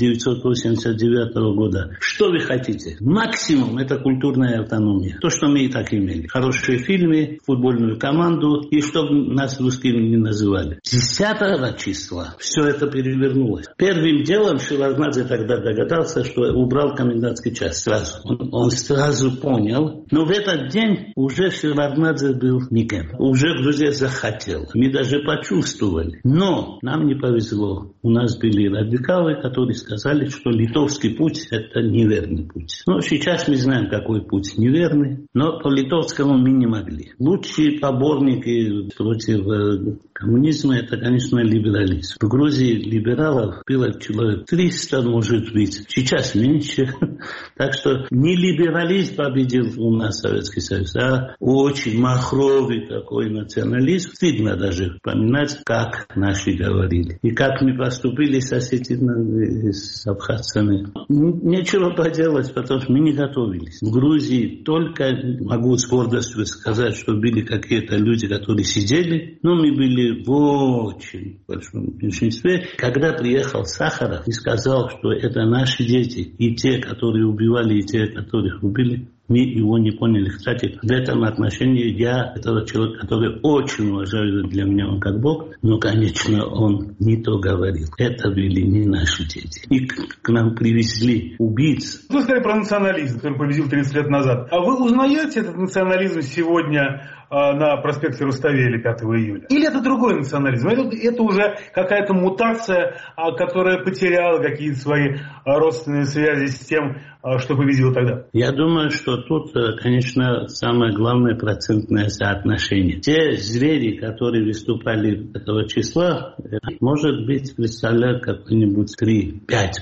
1989 года, что вы хотите? Максимум это культурная автономия. То, что мы и так имели. Хорошие фильмы, футбольную команду и чтобы нас русскими не называли. 10 числа все это перевернулось. Первым делом Шеварднадзе тогда догадался, что убрал комендантский час сразу. Он сразу понял. Но в этот день уже Шеварднадзе был никем. Уже Грузия захотела. Мы даже почувствовали. Но нам не повезло. У нас были радикалы, которые сказали, что литовский путь это неверный путь. Но сейчас мы знаем, какой путь неверный. Но по литовскому мы не могли. Лучшие поборники против коммунизма это, конечно, либерализм. В Грузии либералов было человек 300, может быть. Сейчас меньше. Так что не либерализм победил у нас Советский Союз, а очень махровый такой национализм. Стыдно даже вспоминать, как наши говорили. И как мы поступили с осетинами, с абхазцами. Нечего поделать, потому что мы не готовились. В Грузии только могу с гордостью сказать, что были какие-то люди, которые сидели, но мы были в очень большом меньшинстве. Когда приехал Сахаров и сказал, что это наши дети, и те, которые убивали, и те, которых убили, мы его не поняли. Кстати, в этом отношении я, это человек, который очень уважаю для меня, он как Бог, но, конечно, он не то говорил. Это были не наши дети. И к нам привезли убийц. Вы сказали про национализм, который победил 30 лет назад. А вы узнаете этот национализм сегодня на проспекте Руставели 5 июля? Или это другой национализм? Это уже какая-то мутация, которая потеряла какие-то свои родственные связи с тем, что победило тогда? Я думаю, что тут, конечно, самое главное процентное соотношение. Те звери, которые выступали этого числа, может быть, представляют какой-нибудь 3-5%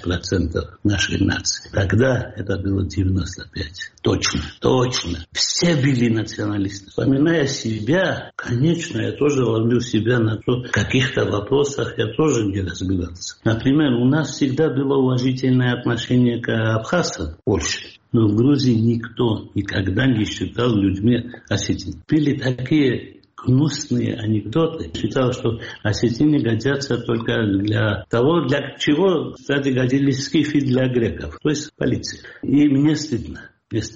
нашей нации. Тогда это было 95. Точно. Все были националисты. Вспоминая себя, конечно, я тоже ловлю себя на то, в каких-то вопросах я тоже не разбирался. Например, у нас всегда было уважительное отношение к абхазцам в Польше. Но в Грузии никто никогда не считал людьми осетин. Были такие гнусные анекдоты. Считал, что осетины годятся только для того, для чего, кстати, годились скифы для греков. То есть полиция. И мне стыдно.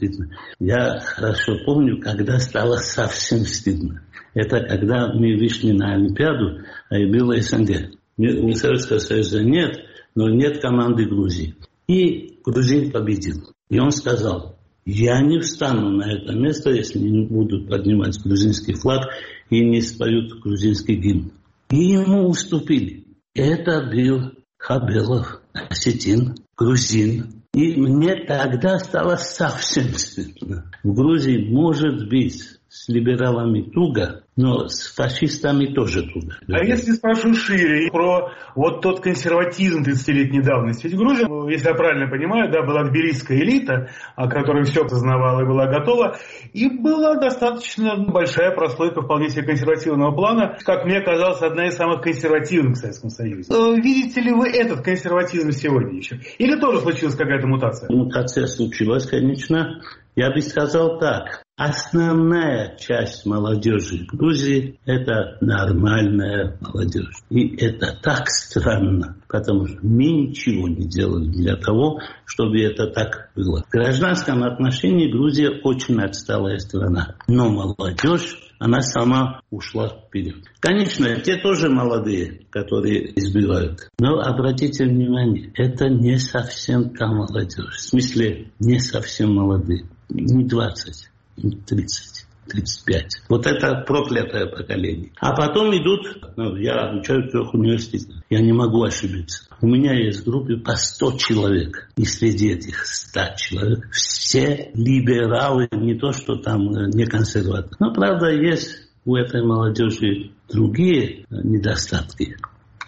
Я хорошо помню, когда стало совсем стыдно. Это когда мы вышли на Олимпиаду, и было СНГ. У Советского Союза нет, но нет команды Грузии. И грузин победил. И он сказал: я не встану на это место, если не будут поднимать грузинский флаг и не споют грузинский гимн. И ему уступили. Это был Хабелов, осетин, грузин. И мне тогда стало совсем стыдно. В Грузии, может быть, с либералами туго, но с фашистами тоже туго. А если спрошу шире про вот тот консерватизм 30-летней давности? Ведь Грузия, если я правильно понимаю, да, была тбилисская элита, которая все познавала и была готова, и была достаточно большая прослойка вполне себе консервативного плана, как мне казалось, одна из самых консервативных в Советском Союзе. Видите ли вы этот консерватизм сегодня еще? Или тоже случилась какая-то мутация? Мутация случилась, конечно. Я бы сказал так. Основная часть молодежи в Грузии – это нормальная молодежь. И это так странно, потому что мы ничего не делали для того, чтобы это так было. В гражданском отношении Грузия очень отсталая страна. Но молодежь, она сама ушла вперед. Конечно, те тоже молодые, которые избивают. Но обратите внимание, это не совсем та молодежь. В смысле, не совсем молодые. Не 20. 30, 35. Вот это проклятое поколение. А потом идут, я обучаю в 3 университетах, я не могу ошибиться. У меня есть группы по 100 человек. И среди этих 100 человек все либералы, не то что там не консерваторы. Но правда есть у этой молодежи другие недостатки.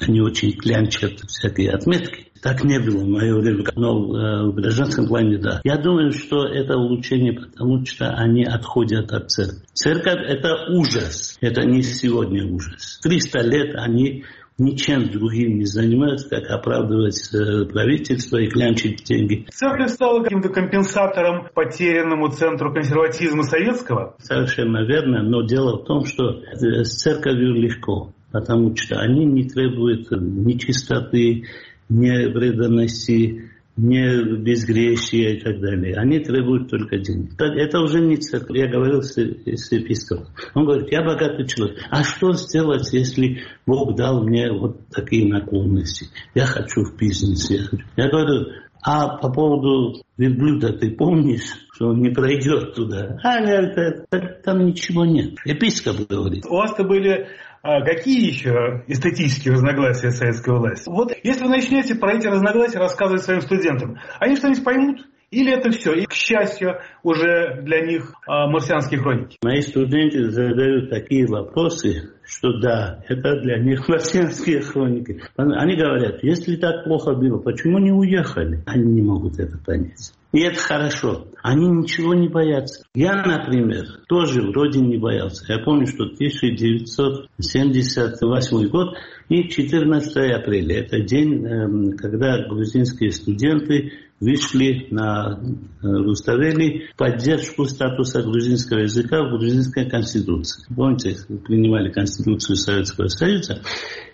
Они очень клянчат всякие отметки. Так не было в мое время, но в гражданском плане да. Я думаю, что это улучшение, потому что они отходят от церкви. Церковь – это ужас, это не сегодня ужас. 300 лет они ничем другим не занимаются, как оправдывать правительство и клянчить деньги. Церковь стала каким-то компенсатором потерянному центру консерватизма советского? Совершенно верно, но дело в том, что с церковью легко, потому что они не требуют ни чистоты, ни преданности, ни безгрешия и так далее. Они требуют только денег. Это уже не церковь. Я говорил с епископом. Он говорит, я богатый человек. А что сделать, если Бог дал мне вот такие наклонности? Я хочу в бизнес. Я говорю, а по поводу верблюда ты помнишь, что он не пройдет туда? Там ничего нет. Епископ говорит. У вас-то были какие еще эстетические разногласия советской власти? Вот если вы начнете про эти разногласия рассказывать своим студентам, они что-нибудь поймут? Или это все? И, к счастью, уже для них марсианские хроники. Мои студенты задают такие вопросы, что да, это для них марсианские хроники. Они говорят, если так плохо было, почему не уехали? Они не могут это понять. И это хорошо. Они ничего не боятся. Я, например, тоже вроде не боялся. Я помню, что 1978 год и 14 апреля. Это день, когда грузинские студенты вышли на Руставели в поддержку статуса грузинского языка в грузинской конституции. Помните, принимали Конституцию Советского Союза,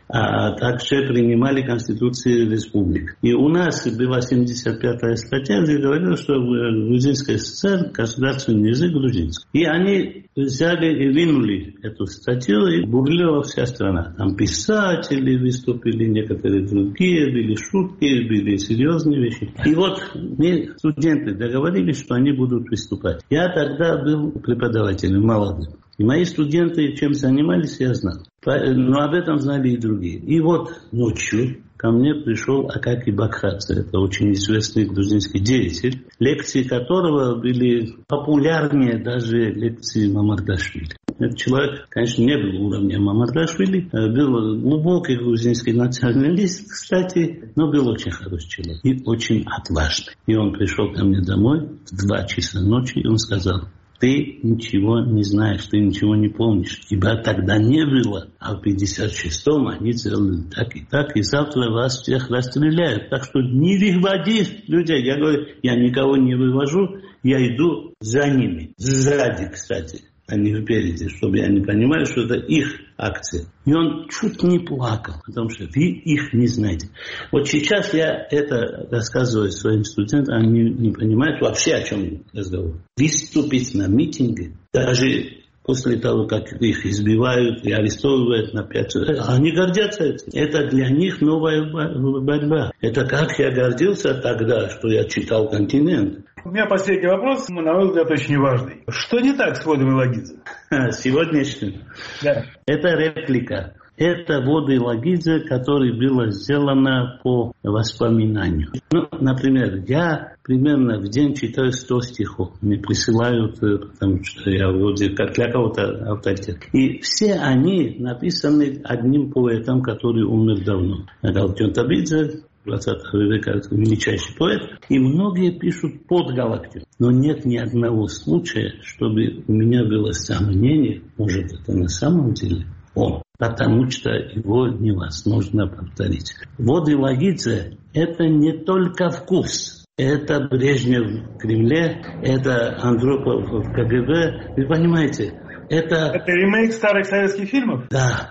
а также принимали Конституцию Республик. И у нас была 75-я статья, где говорила, что грузинская ССР государственный язык грузинский. И они взяли и винули эту статью, и бурлила вся страна. Там писатели выступили, некоторые другие, были шутки, были серьезные вещи. И вот мы, студенты, договорились, что они будут выступать. Я тогда был преподавателем молодым. И мои студенты чем занимались, я знал. Но об этом знали и другие. И вот ночью ко мне пришел Акакий Бакхадзе. Это очень известный грузинский деятель, лекции которого были популярнее даже лекции Мамардашвили. Этот человек, конечно, не был уровня Мамардашвили, был глубокий грузинский националист, кстати, но был очень хороший человек и очень отважный. И он пришел ко мне домой в 2 часа ночи, и он сказал: ты ничего не знаешь, ты ничего не помнишь. Тебя тогда не было. А в 56-м они сделали так, и завтра вас всех расстреляют. Так что не выводи людей. Я говорю, я никого не вывожу, я иду за ними. Сзади, кстати, а не впереди, чтобы они понимали, что это их акция. И он чуть не плакал, потому что вы их не знаете. Вот сейчас я это рассказываю своим студентам, они не понимают вообще, о чем разговор. Выступить на митинге, даже после того, как их избивают и арестовывают на 5 лет, они гордятся этим. Это для них новая борьба. Это как я гордился тогда, что я читал «Континент». У меня последний вопрос, на мой взгляд, очень важный. Что не так с водами Лагидзе? Сегодняшним? Да. Это реплика. Это воды Лагидзе, которая была сделана по воспоминанию. Ну, например, я примерно в день читаю 100 стихов. Мне присылают, потому что я вроде как для кого-то авторитет. И все они написаны одним поэтом, который умер давно. Галактион Табидзе, 20 века, величайший поэт. И многие пишут под Галактион. Но нет ни одного случая, чтобы у меня было сомнение, может, это на самом деле он. Потому что его невозможно повторить. Воды Лагидзе – это не только вкус. Это Брежнев в Кремле, это Андропов в КГБ. Вы понимаете, это ремейк старых советских фильмов? Да.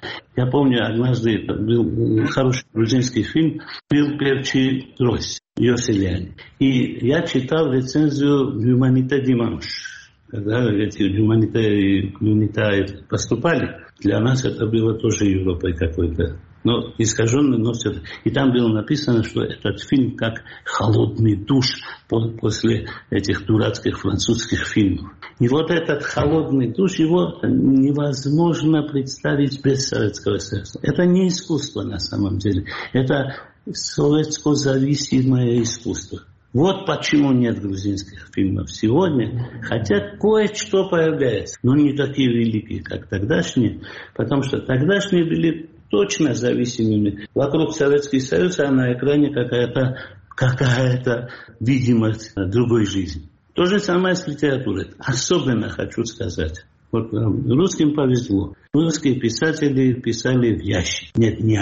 Я помню, однажды был хороший грузинский фильм «Пил перчи трось» Йоселяни. И я читал рецензию «L'Humanité Dimanche». Когда эти гуманитарии поступали, для нас это было тоже Европой какой-то. Но искаженно, но все. И там было написано, что этот фильм как холодный душ после этих дурацких французских фильмов. И вот этот холодный душ, его невозможно представить без Советского Союза. Это не искусство на самом деле. Это советско-зависимое искусство. Вот почему нет грузинских фильмов сегодня, хотя кое-что появляется, но не такие великие, как тогдашние, потому что тогдашние были точно зависимыми. Вокруг Советского Союза, а на экране какая-то видимость другой жизни. То же самое с литературой. Особенно хочу сказать. Вот русским повезло. Русские писатели писали в ящик. Нет ни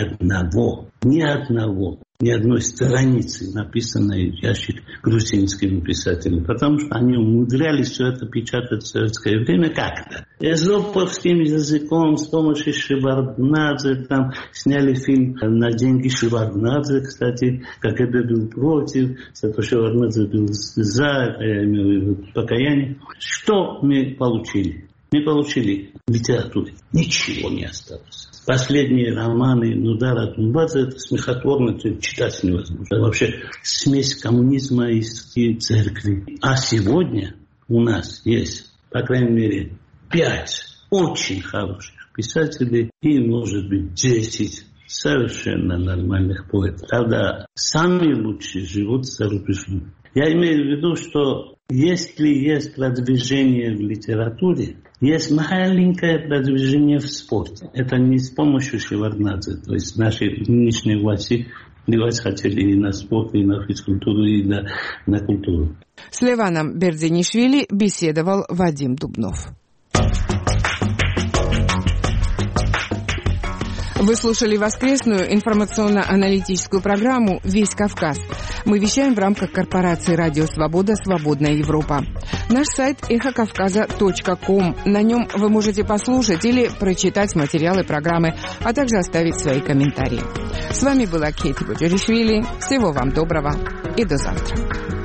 одной страницы, написанной в ящик грузинскими писателями. Потому что они умудрялись все это печатать в советское время как-то. Эзоповским языком, с помощью Шеварднадзе, там сняли фильм на деньги Шеварднадзе, кстати, КГБ был против, зато Шеварднадзе был за, я имею в виду покаяние. Что мы получили? Мы получили литературу. Ничего не осталось. Последние романы Нудара Думбадзе, это смехотворно, это читать невозможно. Это вообще смесь коммунизма и церкви. А сегодня у нас есть, по крайней мере, 5 очень хороших писателей и, может быть, 10 совершенно нормальных поэтов. Правда, сами лучшие живут за рубежом. Я имею в виду, что если есть продвижение в литературе, есть маленькое продвижение в спорте. Это не с помощью Шеварднадзе. То есть наши нынешние власти плевать хотели и на спорт, и на физкультуру, и на культуру. С Леваном Бердзинишвили беседовал Вадим Дубнов. Вы слушали воскресную информационно-аналитическую программу «Весь Кавказ». Мы вещаем в рамках корпорации «Радио Свобода. Свободная Европа». Наш сайт эхокавказа.ком. На нем вы можете послушать или прочитать материалы программы, а также оставить свои комментарии. С вами была Кейти Буджиришвили. Всего вам доброго и до завтра.